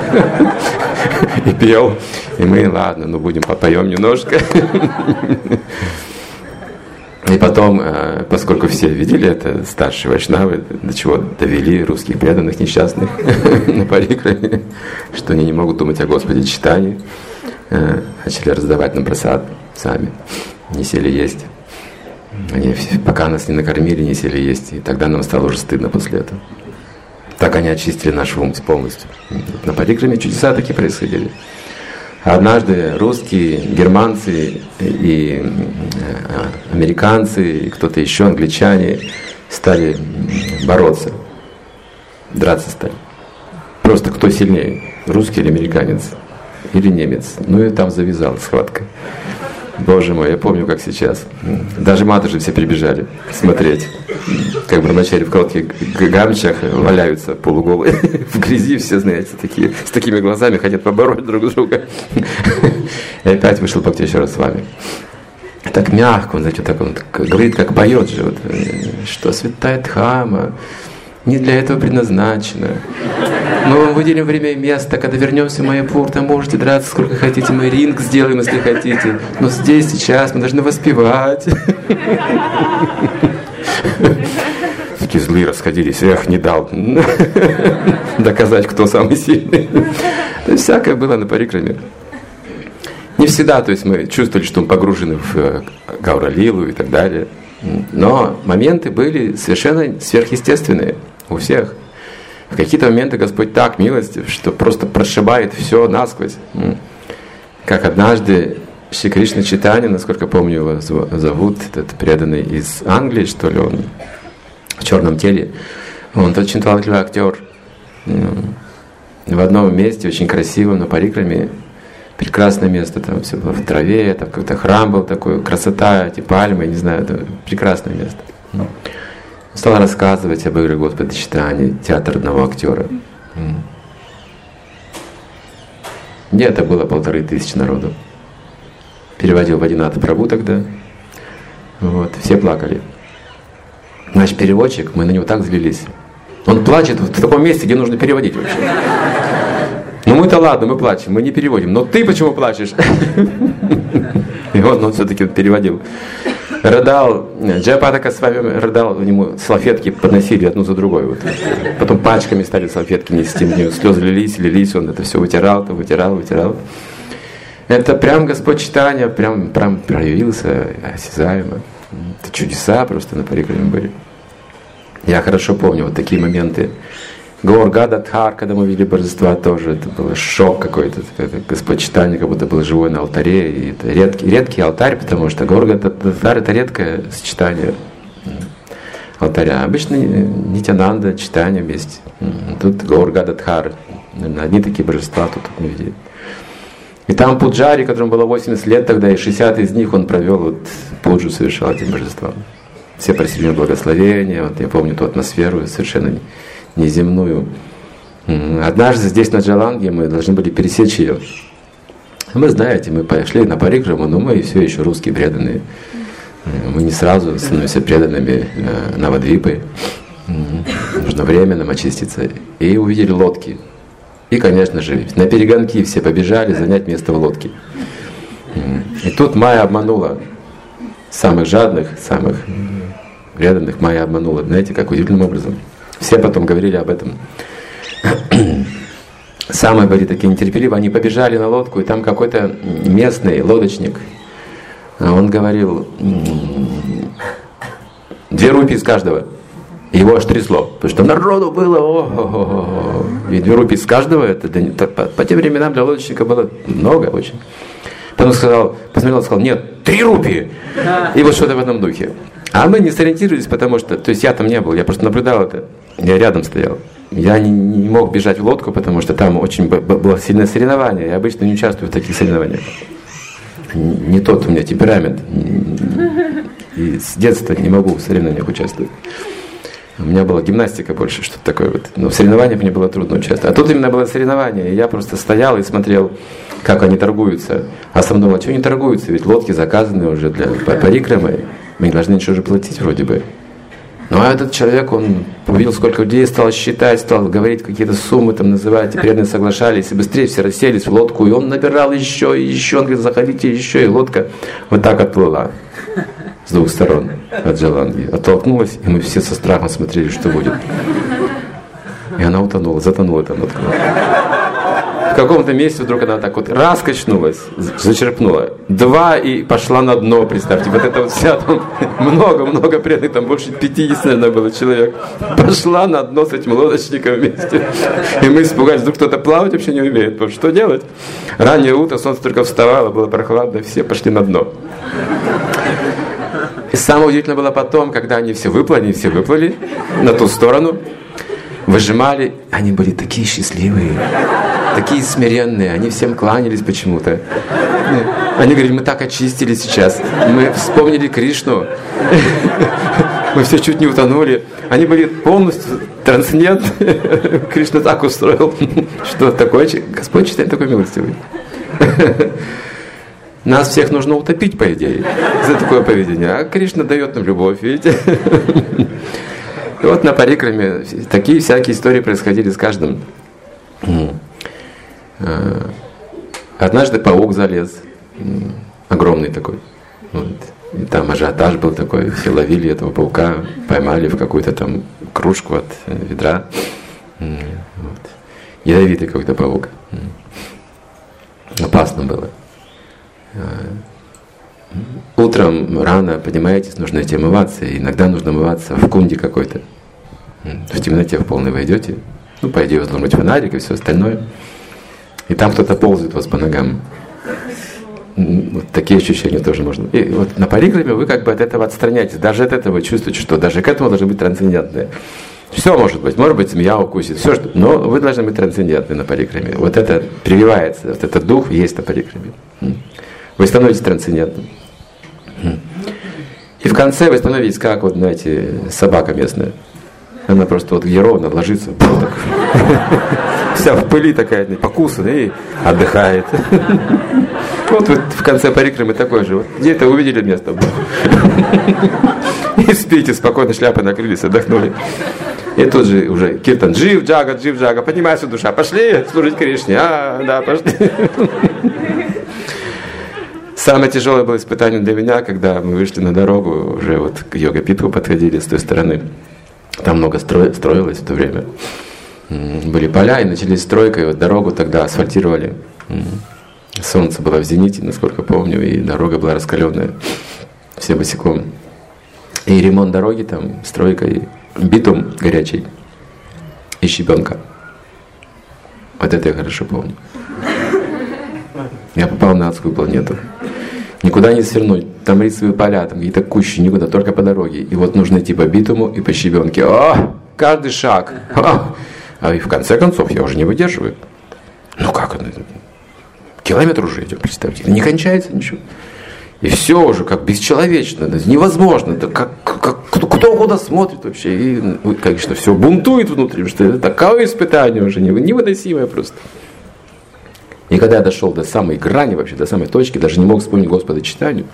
И пел. И мы, ладно, ну будем попоем немножко. И потом, поскольку все видели это, старшие вайшнавы, до чего довели русских преданных несчастных на парикраме, что они не могут думать о Господе читании, начали раздавать нам прасад сами, не сели есть. Они, пока нас не накормили, не сели есть, и тогда нам стало уже стыдно после этого. Так они очистили наш ум полностью. На парикраме чудеса такие происходили. Однажды русские, германцы и американцы, и кто-то еще, англичане, стали бороться, драться стали. Просто кто сильнее, русский или американец, или немец. Ну и там завязалась схватка. Боже мой, я помню, как сейчас. Даже матуши все прибежали смотреть, как брамачари в коротких гамчах валяются полуголые в грязи, все, знаете, такие, с такими глазами хотят побороть друг друга. И опять вышел Бхактишар с вами. Так мягко, он, знаете, так он говорит, как поет же, вот, что святая Дхамма не для этого предназначена. Мы вам выделим время и место, когда вернемся в Майяпур, там можете драться сколько хотите, мы ринг сделаем, если хотите. Но здесь, сейчас мы должны воспевать. Такие злые расходились, не дал доказать, кто самый сильный. То есть всякое было на парикраме. Не всегда, то есть мы чувствовали, что мы погружены в Гаура-лилу и так далее. Но моменты были совершенно сверхъестественные у всех. В какие-то моменты Господь так милостив, что просто прошибает все насквозь. Как однажды Шри Кришна Чайтанья, насколько помню, его зовут, этот преданный из Англии, что ли, он в черном теле. Он очень талантливый актер. В одном месте, очень красивом, на парикраме, прекрасное место, там все было в траве, там какой-то храм был такой, красота, эти пальмы, не знаю, это прекрасное место. Он стал рассказывать об игре Господа Чайтаньи, театр одного актера. Где-то было 1500 народу. Переводил Вадинат Прабhu тогда. Вот, все плакали. Наш переводчик, мы на него так злились. Он плачет в таком месте, где нужно переводить вообще. Ну мы-то ладно, мы плачем, мы не переводим. Но ты почему плачешь? И он все-таки переводил. Рыдал, Джайапатака с вами рыдал, ему салфетки подносили одну за другой. Вот. Потом пачками стали салфетки нести, у него слезы лились, он это все вытирал. Это прям Господь Чайтанья, прям проявился осязаемо. Это чудеса просто на парикраме были. Я хорошо помню вот такие моменты. Гаур Гададхар, когда мы видели божества, тоже это был шок какой-то. Господь Чайтанья как будто был живой на алтаре. И это редкий алтарь, потому что Гаур Гададхар — это редкое сочетание алтаря. Обычно Нитянанда, Чайтанья вместе. Тут Гаур Гададхар. Одни такие божества тут мы видели. И там пуджари, которому было 80 лет тогда, и 60 из них он провел, вот, пуджу совершал этим божествам. Все просили благословения, вот я помню ту атмосферу совершенно неземную. Однажды здесь, на Джаланге, мы должны были пересечь ее. Вы знаете, мы пошли на парикраму, но мы все еще русские преданные. Мы не сразу становимся преданными Навадвипы. Нужно время нам очиститься. И увидели лодки. И, конечно же, на перегонки все побежали занять место в лодке. И тут Майя обманула самых жадных, самых преданных Майя обманула. Знаете, как удивительным образом. Все потом говорили об этом. Самые были такие нетерпеливые, они побежали на лодку, и там какой-то местный лодочник, он говорил, 2 рупии с каждого. Его аж трясло, потому что народу было, и 2 рупии с каждого, это по тем временам для лодочника было много очень. Потом посмотрел и сказал, нет, 3 рупии. И вот что-то в этом духе. А мы не сориентировались, потому что, то есть я там не был, я просто наблюдал это, я рядом стоял. Я не мог бежать в лодку, потому что там очень было сильное соревнование. Я обычно не участвую в таких соревнованиях. Не тот у меня темперамент. И с детства не могу в соревнованиях участвовать. У меня была гимнастика больше, что-то такое вот. Но в соревнованиях мне было трудно участвовать. А тут именно было соревнование. И я просто стоял и смотрел, как они торгуются. А сам думал, что они торгуются? Ведь лодки заказаны уже для парикрамы. Мы не должны ничего же платить вроде бы. Ну а этот человек, он увидел, сколько людей, стал считать, стал говорить какие-то суммы, там называть, и преданные соглашались, и быстрее все расселись в лодку, и он набирал еще, и еще, он говорит, заходите еще, и лодка вот так отплыла с 2 сторон от Джаланги. Оттолкнулась, и мы все со страхом смотрели, что будет. И она утонула, затонула эта лодка. В каком-то месте вдруг она так вот раз качнулась, зачерпнула, 2 и пошла на дно, представьте. Вот это вот вся там, много преданных, там больше 50, наверное, было человек. Пошла на дно с этим лодочником вместе. И мы испугались, вдруг кто-то плавать вообще не умеет. Что делать? Раннее утро, солнце только вставало, было прохладно, все пошли на дно. И самое удивительное было потом, когда они все выплыли на ту сторону, выжимали, они были такие счастливые, такие смиренные, они всем кланялись почему-то. Они говорили, мы так очистились сейчас, мы вспомнили Кришну, мы все чуть не утонули. Они были полностью трансцендентны. Кришна так устроил, что такое, Господь считает такой милостивый. Нас всех нужно утопить, по идее, за такое поведение. А Кришна дает нам любовь, видите? И вот на парикраме такие всякие истории происходили с каждым. Однажды паук залез, огромный такой. Вот. И там ажиотаж был такой, все ловили этого паука, поймали в какую-то там кружку от ведра. Вот. Ядовитый какой-то паук. Опасно было. Утром рано поднимаетесь, нужно идти омываться. И иногда нужно омываться в кунде какой-то. В темноте в полной войдете. Ну, по идее, должен быть фонарик и все остальное. И там кто-то ползает у вас по ногам. Вот такие ощущения тоже можно. И вот на парикраме вы как бы от этого отстраняетесь. Даже от этого вы чувствуете, что даже к этому должны быть трансцендентные. Все может быть змея укусит, все что. Но вы должны быть трансцендентны на парикраме. Вот это прививается, вот этот дух есть на парикраме. Вы становитесь трансцендентным. И в конце вы становитесь как, вот, знаете, собака местная. Она просто вот ровно ложится, вот так, вся в пыли такая, покусанная, и отдыхает. Вот вы в конце парикрамы такой же. Вот где-то увидели место. И спите, спокойно, шляпы накрылись, отдохнули. И тут же уже киртан, джив джага, поднимайся, душа, пошли служить Кришне. Да, пошли. Самое тяжелое было испытание для меня, когда мы вышли на дорогу, уже вот к Йога-питху подходили с той стороны. Там много строилось в то время. Были поля, и начались стройка, и вот дорогу тогда асфальтировали. Солнце было в зените, насколько помню, и дорога была раскаленная. Все босиком. И ремонт дороги там, стройка, и битум горячий, и щебенка. Вот это я хорошо помню. Я попал на адскую планету. Никуда не свернуть, там рисовые поля, там какие-то кущи, никуда, только по дороге. И вот нужно идти по битуму и по щебенке. Каждый шаг. И в конце концов я уже не выдерживаю. Ну как это? Километр уже идет, представьте. Не кончается ничего. И все уже как бесчеловечно, невозможно. Да кто куда смотрит вообще. И, конечно, все бунтует внутри, что это такое испытание уже невыносимое просто. И когда я дошел до самой грани, вообще, до самой точки, даже не мог вспомнить Господа читанию,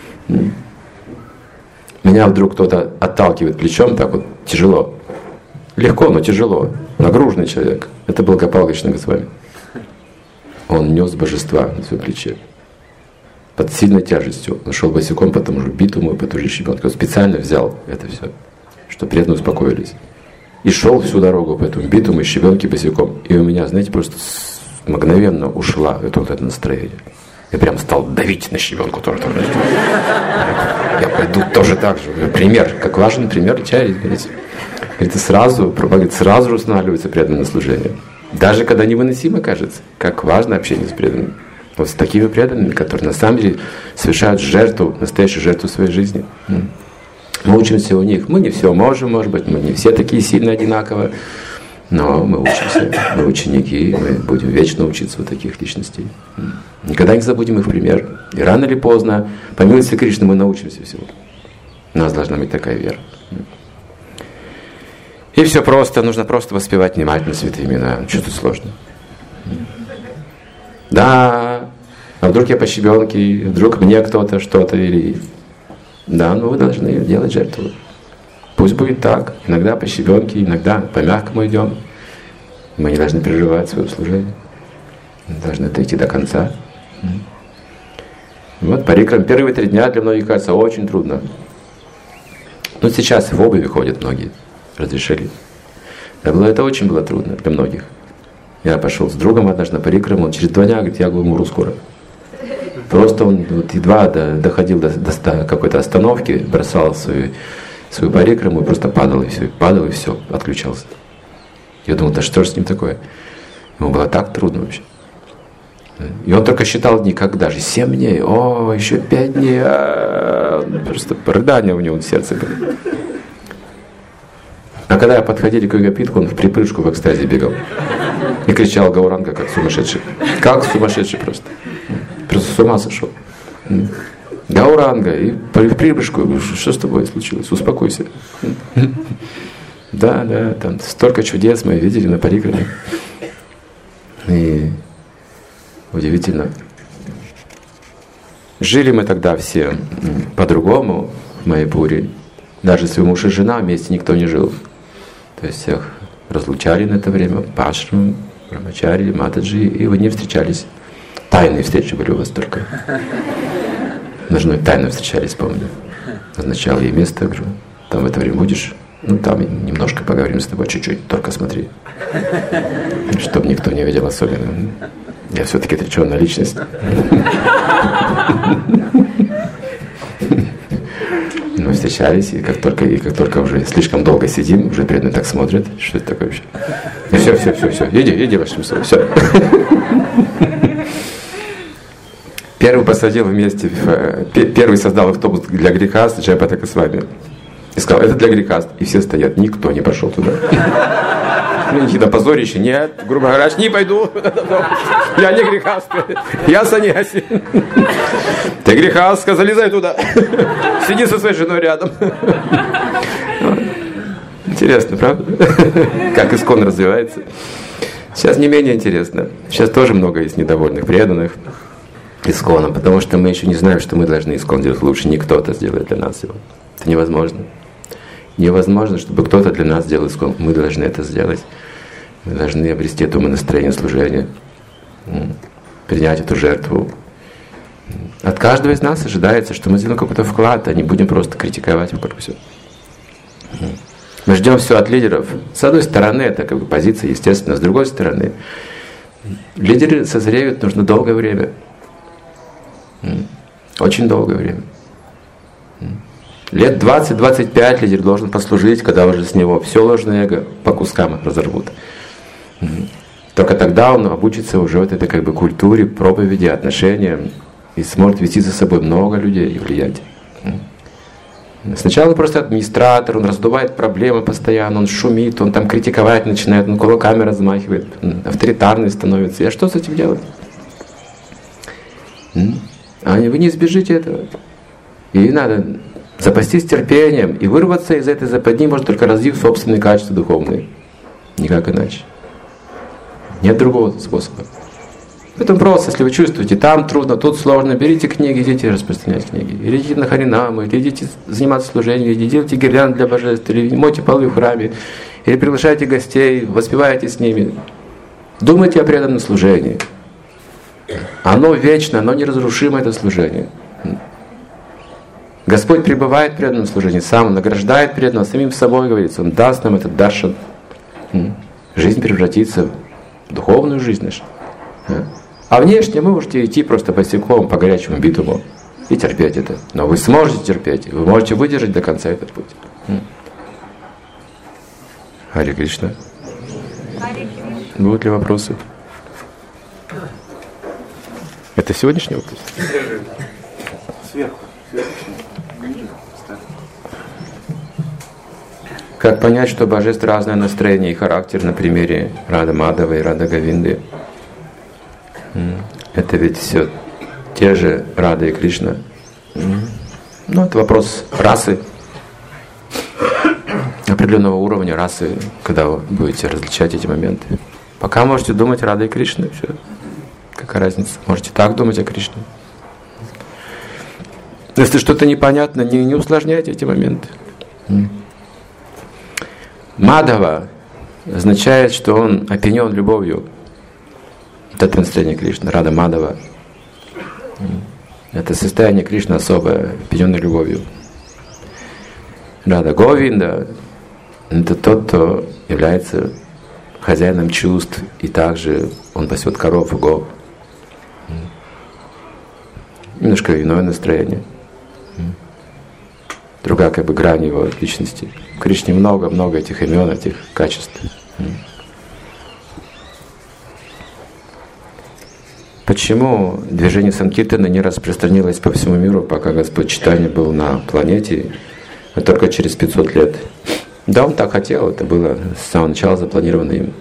меня вдруг кто-то отталкивает плечом, так вот, тяжело. Легко, но тяжело. Нагруженный человек. Это был Гопал Кришна Госвами. Он нес божества на своем плече. под сильной тяжестью. Он шел босиком по тому же битуму, по той же щебенке. Он специально взял это все, чтобы преданные успокоились. И шел всю дорогу по этому битуму и щебенке босиком. И у меня, знаете, просто мгновенно ушла это настроение. Я прям стал давить на щебенку тоже. Я пойду тоже так же. Пример, как важен пример чай. Говорит, сразу устанавливается преданное служение. Даже когда невыносимо кажется, как важно общение с преданными. Вот с такими преданными, которые на самом деле совершают жертву, настоящую жертву своей жизни. Мы учимся у них. Мы не все можем, может быть, мы не все такие сильно одинаково, но мы учимся, мы ученики, мы будем вечно учиться у таких личностей. Никогда не забудем их пример. И рано или поздно, по милости Кришны, мы научимся всего. У нас должна быть такая вера. И все просто, нужно просто воспевать внимательно святые имена. Что тут сложно? Да, а вдруг я по щебенке, вдруг мне кто-то что-то или... Да, но вы должны делать жертву. Пусть будет так. Иногда по щебенке, иногда по мягкому идем. Мы не должны переживать свое служение. Мы должны дойти до конца. Вот парикрам первые 3 дня для многих кажется очень трудно. Но сейчас в обуви ходят многие. Разрешили. Это очень было трудно для многих. Я пошел с другом однажды на парикраму, он через 2 дня говорит, я умру скоро. Просто он едва доходил до какой-то остановки, бросал свою парикраму и просто падал и все, отключался. Я думал, да что же с ним такое? Ему было так трудно вообще. И он только считал дни, когда же 7 дней, еще 5 дней, просто рыдание у него в сердце было. А когда подходили к Йогапитху, он в припрыжку в экстазе бегал. И кричал Гауранга, как сумасшедший. Как сумасшедший просто. Просто с ума сошел. Гауранга. И в припрыжку, что с тобой случилось? Успокойся. Да, там столько чудес мы видели на парикраме. И удивительно. Жили мы тогда все по-другому в Майяпуре. Даже если муж и жена, вместе никто не жил. То есть всех разлучали на это время, Пашрам, Брамачари, Матаджи, и вы не встречались. Тайные встречи были у вас только. Мы с женой тайно встречались, помню. Назначал ей место, говорю, там в это время будешь? Там немножко поговорим с тобой, чуть-чуть, только смотри. Чтобы никто не видел особенно. Я все-таки отреченная личность. Мы встречались, и как только уже слишком долго сидим, уже преданные так смотрят, что это такое вообще. Все, иди, Вашимсу, все. Первый посадил вместе, первый создал автобус для грехаст, Джайапатака с вами. И сказал, это для грехаст. И все стоят, никто не пошел туда. На позорище, нет, грубо говоря, не пойду. Я не грехаст, я саньяси. Ты грехастка, залезай туда. Сиди со своей женой рядом. Интересно, правда? Как искон развивается. Сейчас не менее интересно. Сейчас тоже много есть недовольных преданных исконом, потому что мы еще не знаем, что мы должны искон делать лучше. Не кто-то сделает для нас его. Это невозможно. Невозможно, чтобы кто-то для нас сделал искон. Мы должны это сделать. Мы должны обрести это умонастроение служения, принять эту жертву. От каждого из нас ожидается, что мы сделаем какой-то вклад, а не будем просто критиковать вокруг все. Мы ждем все от лидеров. С одной стороны, это как бы позиция, естественно. С другой стороны, лидеры созреют, нужно долгое время. Очень долгое время. Лет 20-25 лидер должен послужить, когда уже с него все ложное эго по кускам разорвут. Только тогда он обучится уже вот этой как бы культуре, проповеди, отношениям и сможет вести за собой много людей и влиять. Сначала просто администратор, он раздувает проблемы постоянно, он шумит, он там критиковать начинает, он кулаками размахивает, авторитарный становится. И что с этим делать? А вы не избежите этого. И надо запастись терпением и вырваться из этой западни может только развив собственные качества духовные. Никак иначе. Нет другого способа. Поэтому просто, если вы чувствуете, там трудно, тут сложно, берите книги, идите распространять книги. Или идите на харинамы, или идите заниматься служением, или делайте гирлянды для божеств, или мойте полы в храме, или приглашайте гостей, воспевайте с ними. Думайте о преданном служении. Оно вечно, оно неразрушимо, это служение. Господь пребывает в преданном служении, сам награждает преданного, самим собой говорится, Он даст нам этот даршан. Жизнь превратится в духовную жизнь нашу. А внешне вы можете идти просто босиком по горячему битуму и терпеть это. Но вы сможете терпеть, вы можете выдержать до конца этот путь. Харе Кришна. Будут ли вопросы? Это сегодняшний вопрос? Сверху. Как понять, что божеств разное настроение и характер на примере Рада Мадхава и Рада Говинды? Это ведь все те же Рада и Кришна. Ну, это вопрос расы, определенного уровня расы, когда вы будете различать эти моменты. Пока можете думать Рада и Кришна, все. Какая разница? Можете так думать о Кришне. Если что-то непонятно, не усложняйте эти моменты. Мадхава означает, что он опьянен любовью. Это настроение Кришны, Рада Мадхава. Это состояние Кришны особое, опьяненной любовью. Рада Говинда — это тот, кто является хозяином чувств, и также он пасет коров и гов. Немножко иное настроение. Другая как бы грань его личности. В Кришне много этих имен, этих качеств. Почему движение Санкиртана не распространилось по всему миру, пока Господь Чайтанья был на планете, а только через 500 лет? Да, он так хотел, это было с самого начала запланировано им.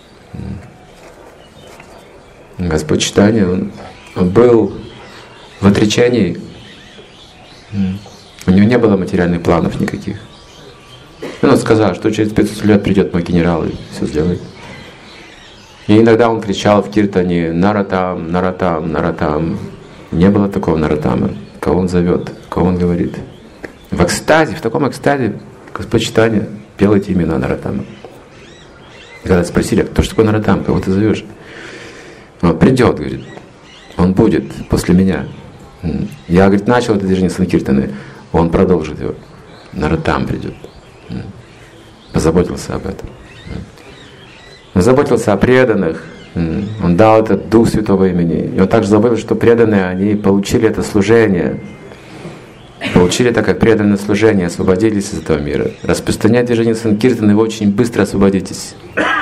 Господь Чайтанья, он был в отречении. У него не было материальных планов никаких. Он сказал, что через 500 лет придет мой генерал и все сделает. И иногда он кричал в киртане: «Наратам, Наратам, Наратам». Не было такого Наратама. Кого он зовет, кого он говорит. В экстазе, в таком экстазе Господь Чайтанья пел эти имена Наратама. И когда спросили: кто же такой Наратам, кого ты зовешь? Он придет, говорит, он будет после меня. Я, говорит, начал это движение Санкиртаны, он продолжит его. Наратам придет. Позаботился об этом. Он заботился о преданных. Он дал этот Дух Святого имени. И он также заботился, что преданные, они получили это служение. Получили это как преданное служение, освободились из этого мира. Распространять движение Санкиртаны, вы очень быстро освободитесь.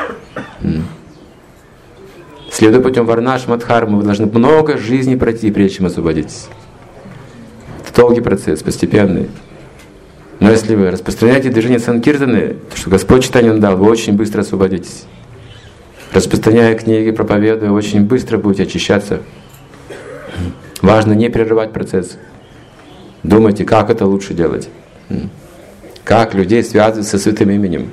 Следуя путем Варнашрама Дхармы, вы должны много жизней пройти, прежде чем освободитесь. Это долгий процесс, постепенный. Но если вы распространяете движение Санкиртаны, то, что Господь Чайтанья дал, вы очень быстро освободитесь. Распространяя книги, проповедуя, вы очень быстро будете очищаться. Важно не прерывать процесс. Думайте, как это лучше делать. Как людей связывать со святым именем.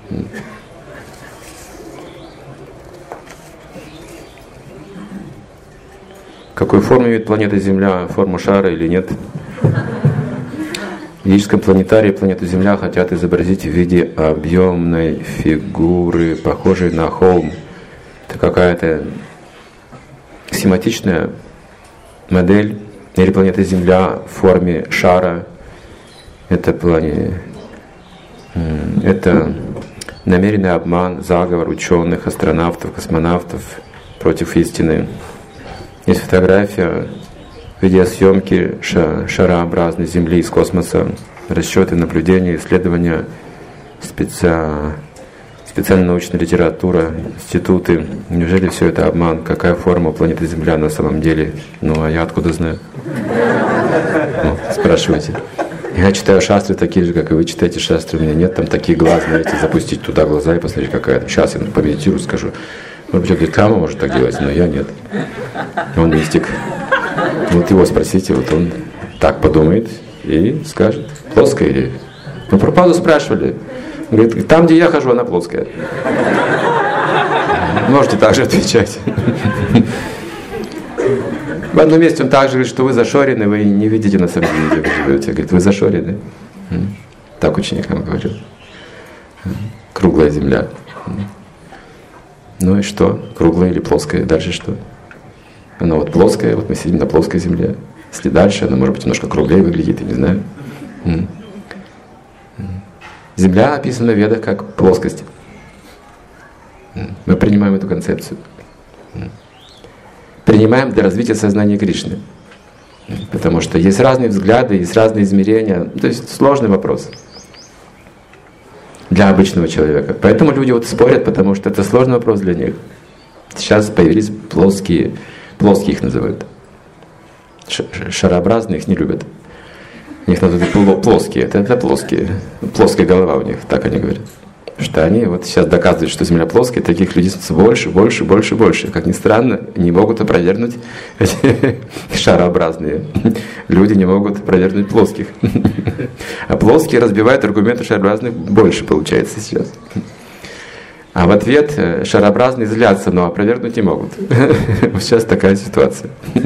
Какую форму имеет планета Земля? Форму шара или нет? В ведическом планетарии планету Земля хотят изобразить в виде объемной фигуры, похожей на холм. Это какая-то схематичная модель или планета Земля в форме шара. Это намеренный обман, заговор ученых, астронавтов, космонавтов против истины. Есть фотография видеосъемки шарообразной Земли из космоса, расчеты, наблюдения, исследования, специальная научная литература, институты. Неужели все это обман? Какая форма планеты Земля на самом деле? Ну, а я откуда знаю? Ну, спрашивайте. Я читаю шастры такие же, как и вы читаете шастры. У меня нет там таких глаз, знаете, запустить туда глаза и посмотреть, какая там. Сейчас я помедитирую, скажу. Может быть, Гитама может так делать, но я нет. Он мистик. Вот его спросите, вот он так подумает и скажет, плоская или... Ну, Прабхупаду спрашивали. Он говорит, там, где я хожу, она плоская. Можете также отвечать. В одном месте он также говорит, что вы зашорены, вы не видите на самом деле, где вы живете. Говорит, вы зашорены. Так ученикам говорил. Круглая земля. Ну и что? Круглая или плоская? Дальше что? Она вот плоская, вот мы сидим на плоской земле. Если дальше, она может быть немножко круглее выглядит, я не знаю. Земля описана в Ведах как плоскость. Мы принимаем эту концепцию. Принимаем для развития сознания Кришны. Потому что есть разные взгляды, есть разные измерения. То есть сложный вопрос для обычного человека. Поэтому люди вот спорят, потому что это сложный вопрос для них. Сейчас появились плоские их называют. Шарообразные их не любят. Их называют плоские. Это плоские. Плоская голова у них, так они говорят. Что они вот сейчас доказывают, что Земля плоская, таких людей больше. Как ни странно, не могут опровергнуть шарообразные. Люди не могут опровергнуть плоских. А плоские разбивают аргументы шарообразных больше, получается, сейчас. А в ответ шарообразные злятся, но опровергнуть не могут. Сейчас такая ситуация.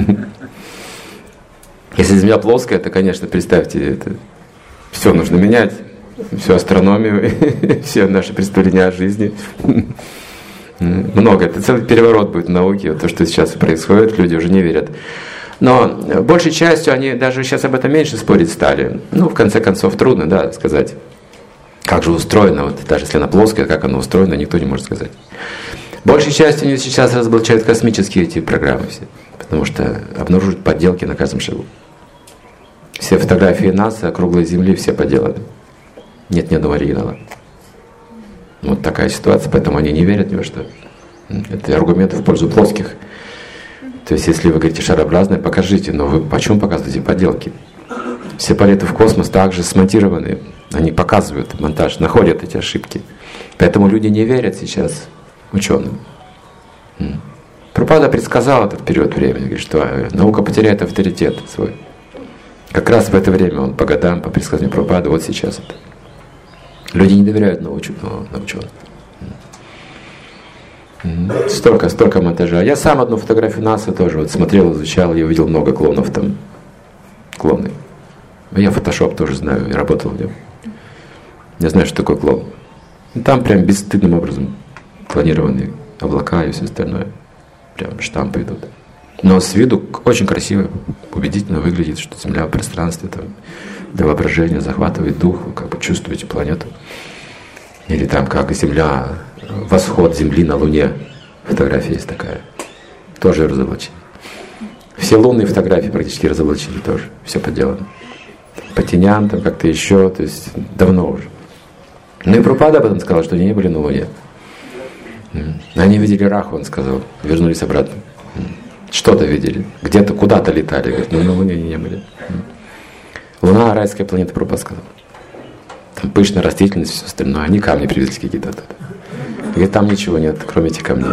Если Земля плоская, то, конечно, представьте, это все нужно менять. Всю астрономию, все наши представления о жизни. Много. Это целый переворот будет в науке. Вот то, что сейчас происходит, люди уже не верят. Но большей частью они даже сейчас об этом меньше спорить стали. Ну, в конце концов, трудно, да, сказать, как же устроено, вот даже если она плоская, как она устроена, никто не может сказать. Большей частью они сейчас разоблачают космические эти программы все, потому что обнаруживают подделки на каждом шагу. Все фотографии НАСА, круглой Земли, все подделаны. Нет ни одного оригинала. Вот такая ситуация, поэтому они не верят ни во что. Это аргументы в пользу плоских. То есть, если вы говорите шарообразное, покажите, но вы почему показываете подделки? Все полеты в космос также смонтированы. Они показывают монтаж, находят эти ошибки. Поэтому люди не верят сейчас ученым. Прабхупада предсказал этот период времени, говорит, что наука потеряет авторитет свой. Как раз в это время он по годам, по предсказанию Прабхупады, вот сейчас это. Люди не доверяют на ученых. Столько монтажа. Я сам одну фотографию НАСА тоже вот смотрел, изучал, я увидел много клонов там. Клоны. Я фотошоп тоже знаю, я работал в нем. Я знаю, что такое клон. Там прям бесстыдным образом клонированные облака и все остальное. Прям штампы идут. Но с виду очень красиво, убедительно выглядит, что Земля в пространстве там, для воображения захватывает дух, вы как бы чувствуете планету. Или там как Земля, восход Земли на Луне. Фотография есть такая. Тоже разоблачили. Все лунные фотографии практически разоблачили тоже. Все подделано. По теням, там как-то еще, то есть давно уже. Ну и Прабхупада об этом сказал, что они не были на Луне. Они видели Раху, он сказал, вернулись обратно. Что-то видели, где-то, куда-то летали, говорит, но на Луне они не были. Луна — райская планета, Прабхупада сказал. Там пышная растительность, все остальное, они камни привезли какие-то оттуда. Говорит, там ничего нет, кроме этих камней.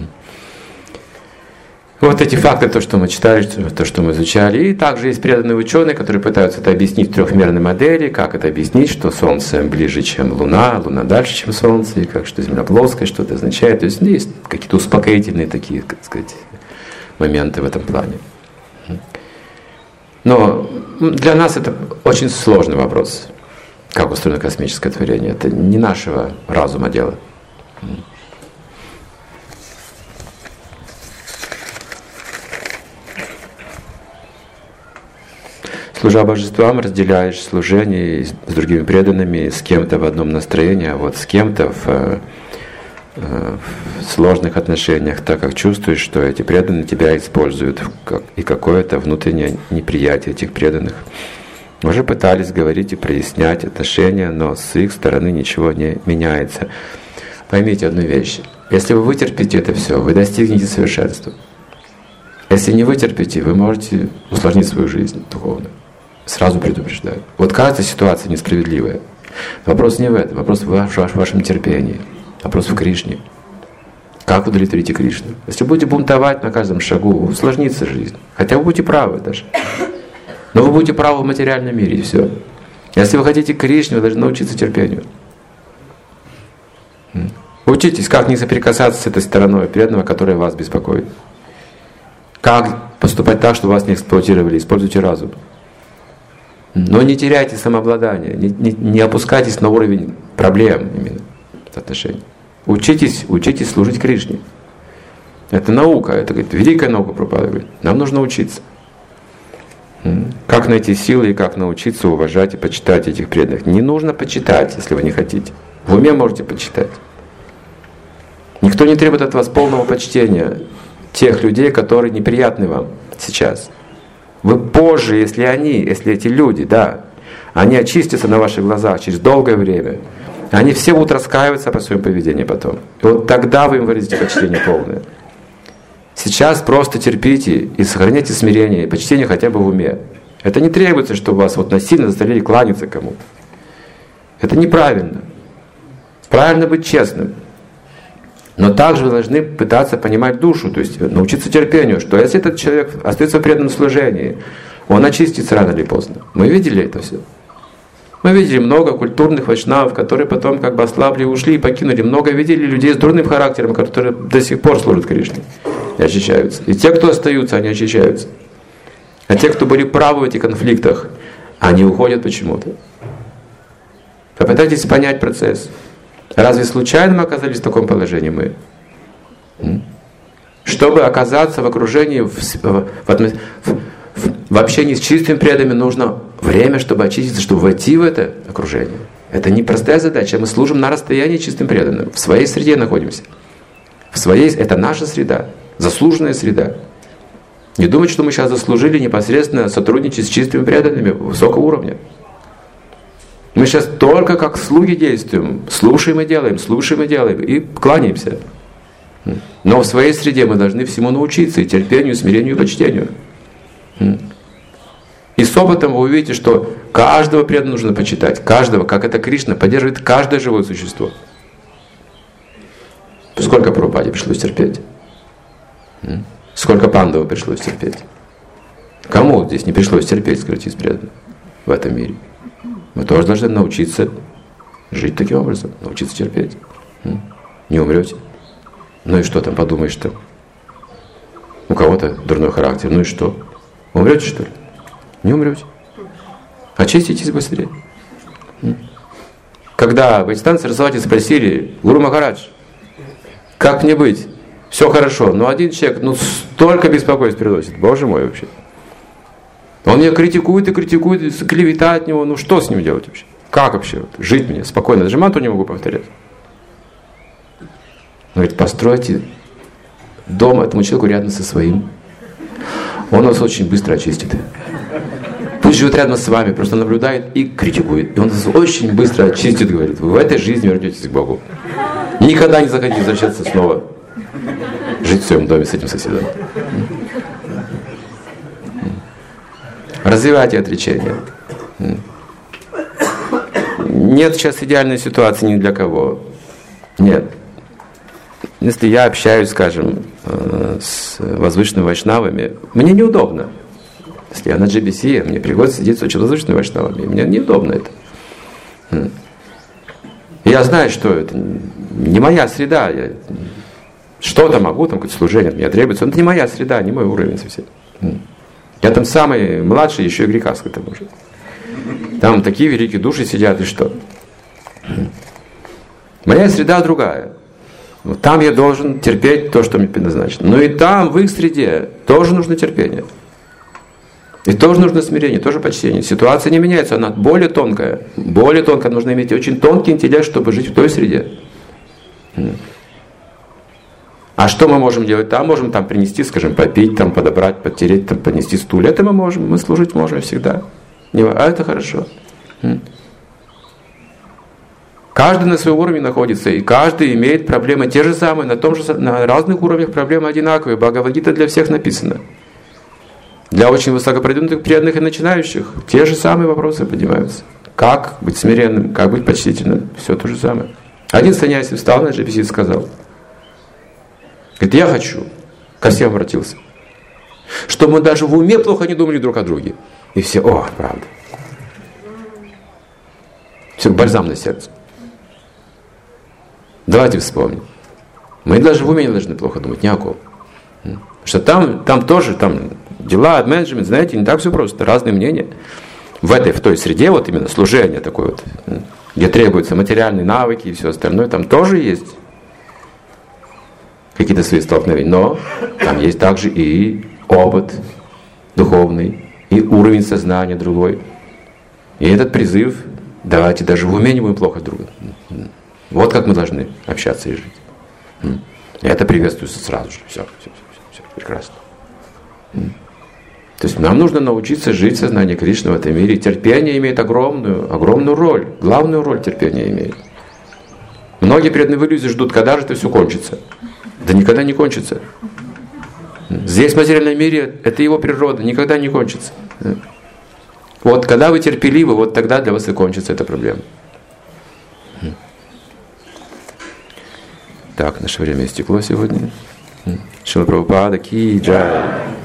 Вот эти факты, то, что мы читали, то, что мы изучали. И также есть преданные ученые, которые пытаются это объяснить в трехмерной модели, как это объяснить, что Солнце ближе, чем Луна, Луна дальше, чем Солнце, и как что Земля плоская, что это означает. То есть какие-то успокоительные такие, так сказать, моменты в этом плане. Но для нас это очень сложный вопрос, как устроено космическое творение. Это не нашего разума дело. Служа божествам, разделяешь служение с другими преданными, с кем-то в одном настроении, а вот с кем-то в сложных отношениях, так как чувствуешь, что эти преданные тебя используют, и какое-то внутреннее неприятие этих преданных. Уже пытались говорить и прояснять отношения, но с их стороны ничего не меняется. Поймите одну вещь. Если вы вытерпите это все, вы достигнете совершенства. Если не вытерпите, вы можете усложнить свою жизнь духовно. Сразу предупреждаю. Вот каждая ситуация несправедливая. Вопрос не в этом, вопрос в вашем терпении. Вопрос в Кришне. Как удовлетворите Кришну? Если будете бунтовать на каждом шагу, усложнится жизнь. Хотя вы будете правы даже. Но вы будете правы в материальном мире, и все. Если вы хотите Кришне, вы должны научиться терпению. Учитесь, как не соприкасаться с этой стороной преданного, которая вас беспокоит. Как поступать так, чтобы вас не эксплуатировали. Используйте разум. Но не теряйте самообладание, не опускайтесь на уровень проблем именно в отношениях. Учитесь служить Кришне. Это наука, это, говорит, великая наука Прабхупада говорит. Нам нужно учиться. Как найти силы и как научиться уважать и почитать этих преданных. Не нужно почитать, если вы не хотите. В уме можете почитать. Никто не требует от вас полного почтения тех людей, которые неприятны вам сейчас. Вы позже, если эти люди, да, они очистятся на ваших глазах через долгое время, они все будут раскаиваться по своему поведению потом. И вот тогда вы им выразите почтение полное. Сейчас просто терпите и сохраняйте смирение и почтение хотя бы в уме. Это не требуется, чтобы вас вот насильно заставили кланяться кому-то. Это неправильно. Правильно быть честным. Но также вы должны пытаться понимать душу, то есть научиться терпению, что если этот человек остается в преданном служении, он очистится рано или поздно. Мы видели это все. Мы видели много культурных вайшнавов, которые потом как бы ослабли, ушли и покинули. Много видели людей с дурным характером, которые до сих пор служат Кришне и очищаются. И те, кто остаются, они очищаются. А те, кто были правы в этих конфликтах, они уходят почему-то. Попытайтесь понять процесс. Разве случайно мы оказались в таком положении мы? Чтобы оказаться в окружении, в общении с чистыми преданными, нужно время, чтобы очиститься, чтобы войти в это окружение. Это непростая задача. Мы служим на расстоянии чистым преданным. В своей среде находимся. Это наша среда. Заслуженная среда. Не думать, что мы сейчас заслужили непосредственно сотрудничать с чистыми преданными высокого уровня. Мы сейчас только как слуги действуем, слушаем и делаем и кланяемся. Но в своей среде мы должны всему научиться, и терпению, и смирению, и почтению. И с опытом вы увидите, что каждого преданного нужно почитать, каждого, как это Кришна поддерживает каждое живое существо. Сколько Прабхупаде пришлось терпеть? Сколько Пандаву пришлось терпеть? Кому здесь не пришлось терпеть, скажите, из преданных в этом мире? Мы тоже должны научиться жить таким образом, научиться терпеть. Не умрете. Ну и что там, подумаешь-то? У кого-то дурной характер, ну и что? Умрете, что ли? Не умрете. Очиститесь быстрее. Когда Бхактисиданта Сарасвати спросили: Гуру Махарадж, как мне быть? Все хорошо, но один человек, столько беспокойств приносит, Боже мой, вообще. Он меня критикует, клевета от него, что с ним делать вообще? Как вообще жить мне спокойно? Даже мантру не могу повторять. Он говорит: постройте дом этому человеку рядом со своим. Он вас очень быстро очистит. Пусть живет рядом с вами, просто наблюдает и критикует. И он вас очень быстро очистит, говорит. Вы в этой жизни вернетесь к Богу. Никогда не захотите возвращаться снова жить в своем доме с этим соседом. Развивайте отречение. Нет сейчас идеальной ситуации ни для кого. Нет. Если я общаюсь, скажем, с возвышенными вайшнавами, мне неудобно. Если я на GBC, мне приходится сидеть с очень возвышенными вайшнавами, мне неудобно это. Я знаю, что это не моя среда. Я что-то могу, там какое-то служение от меня требуется, но это не моя среда, не мой уровень совсем. Я там самый младший, еще и грехас к этому же. Там такие великие души сидят, и что? Моя среда другая. Там я должен терпеть то, что мне предназначено. Но и там, в их среде, тоже нужно терпение. И тоже нужно смирение, тоже почтение. Ситуация не меняется, она более тонкая. Более тонкая, нужно иметь очень тонкий интеллект, чтобы жить в той среде. А что мы можем делать там? Можем там принести, скажем, попить, там подобрать, подтереть, там поднести стулья. Это мы можем, мы служить можем всегда. А это хорошо. Каждый на своем уровне находится, и каждый имеет проблемы те же самые, на разных уровнях проблемы одинаковые. Бхагавад-гита для всех написано. Для очень высокопродвинутых, преданных и начинающих те же самые вопросы поднимаются. Как быть смиренным, как быть почтительным, все то же самое. Один саньяси встал на GBC и сказал: говорит, я хочу, ко всем обратился, чтобы мы даже в уме плохо не думали друг о друге. И все: о, правда. Все, бальзам на сердце. Давайте вспомним. Мы даже в уме не должны плохо думать ни о ком. Что там тоже дела, менеджмент, знаете, не так все просто, разные мнения. В той среде, вот именно служение такое вот, где требуются материальные навыки и все остальное, там тоже есть какие-то свои столкновения. Но там есть также и опыт духовный, и уровень сознания другой. И этот призыв, давайте даже в уме не будем плохо друг другу. Вот как мы должны общаться и жить. И это приветствуется сразу же. Все, прекрасно. То есть нам нужно научиться жить в сознании Кришны в этом мире. Терпение имеет огромную роль. Главную роль терпение имеет. Многие преданные в иллюзии ждут, когда же это все кончится. Да никогда не кончится. Здесь в материальном мире это его природа, никогда не кончится. Вот когда вы терпеливы, вот тогда для вас и кончится эта проблема. Так, наше время истекло сегодня. Шрила Прабхупада ки джай.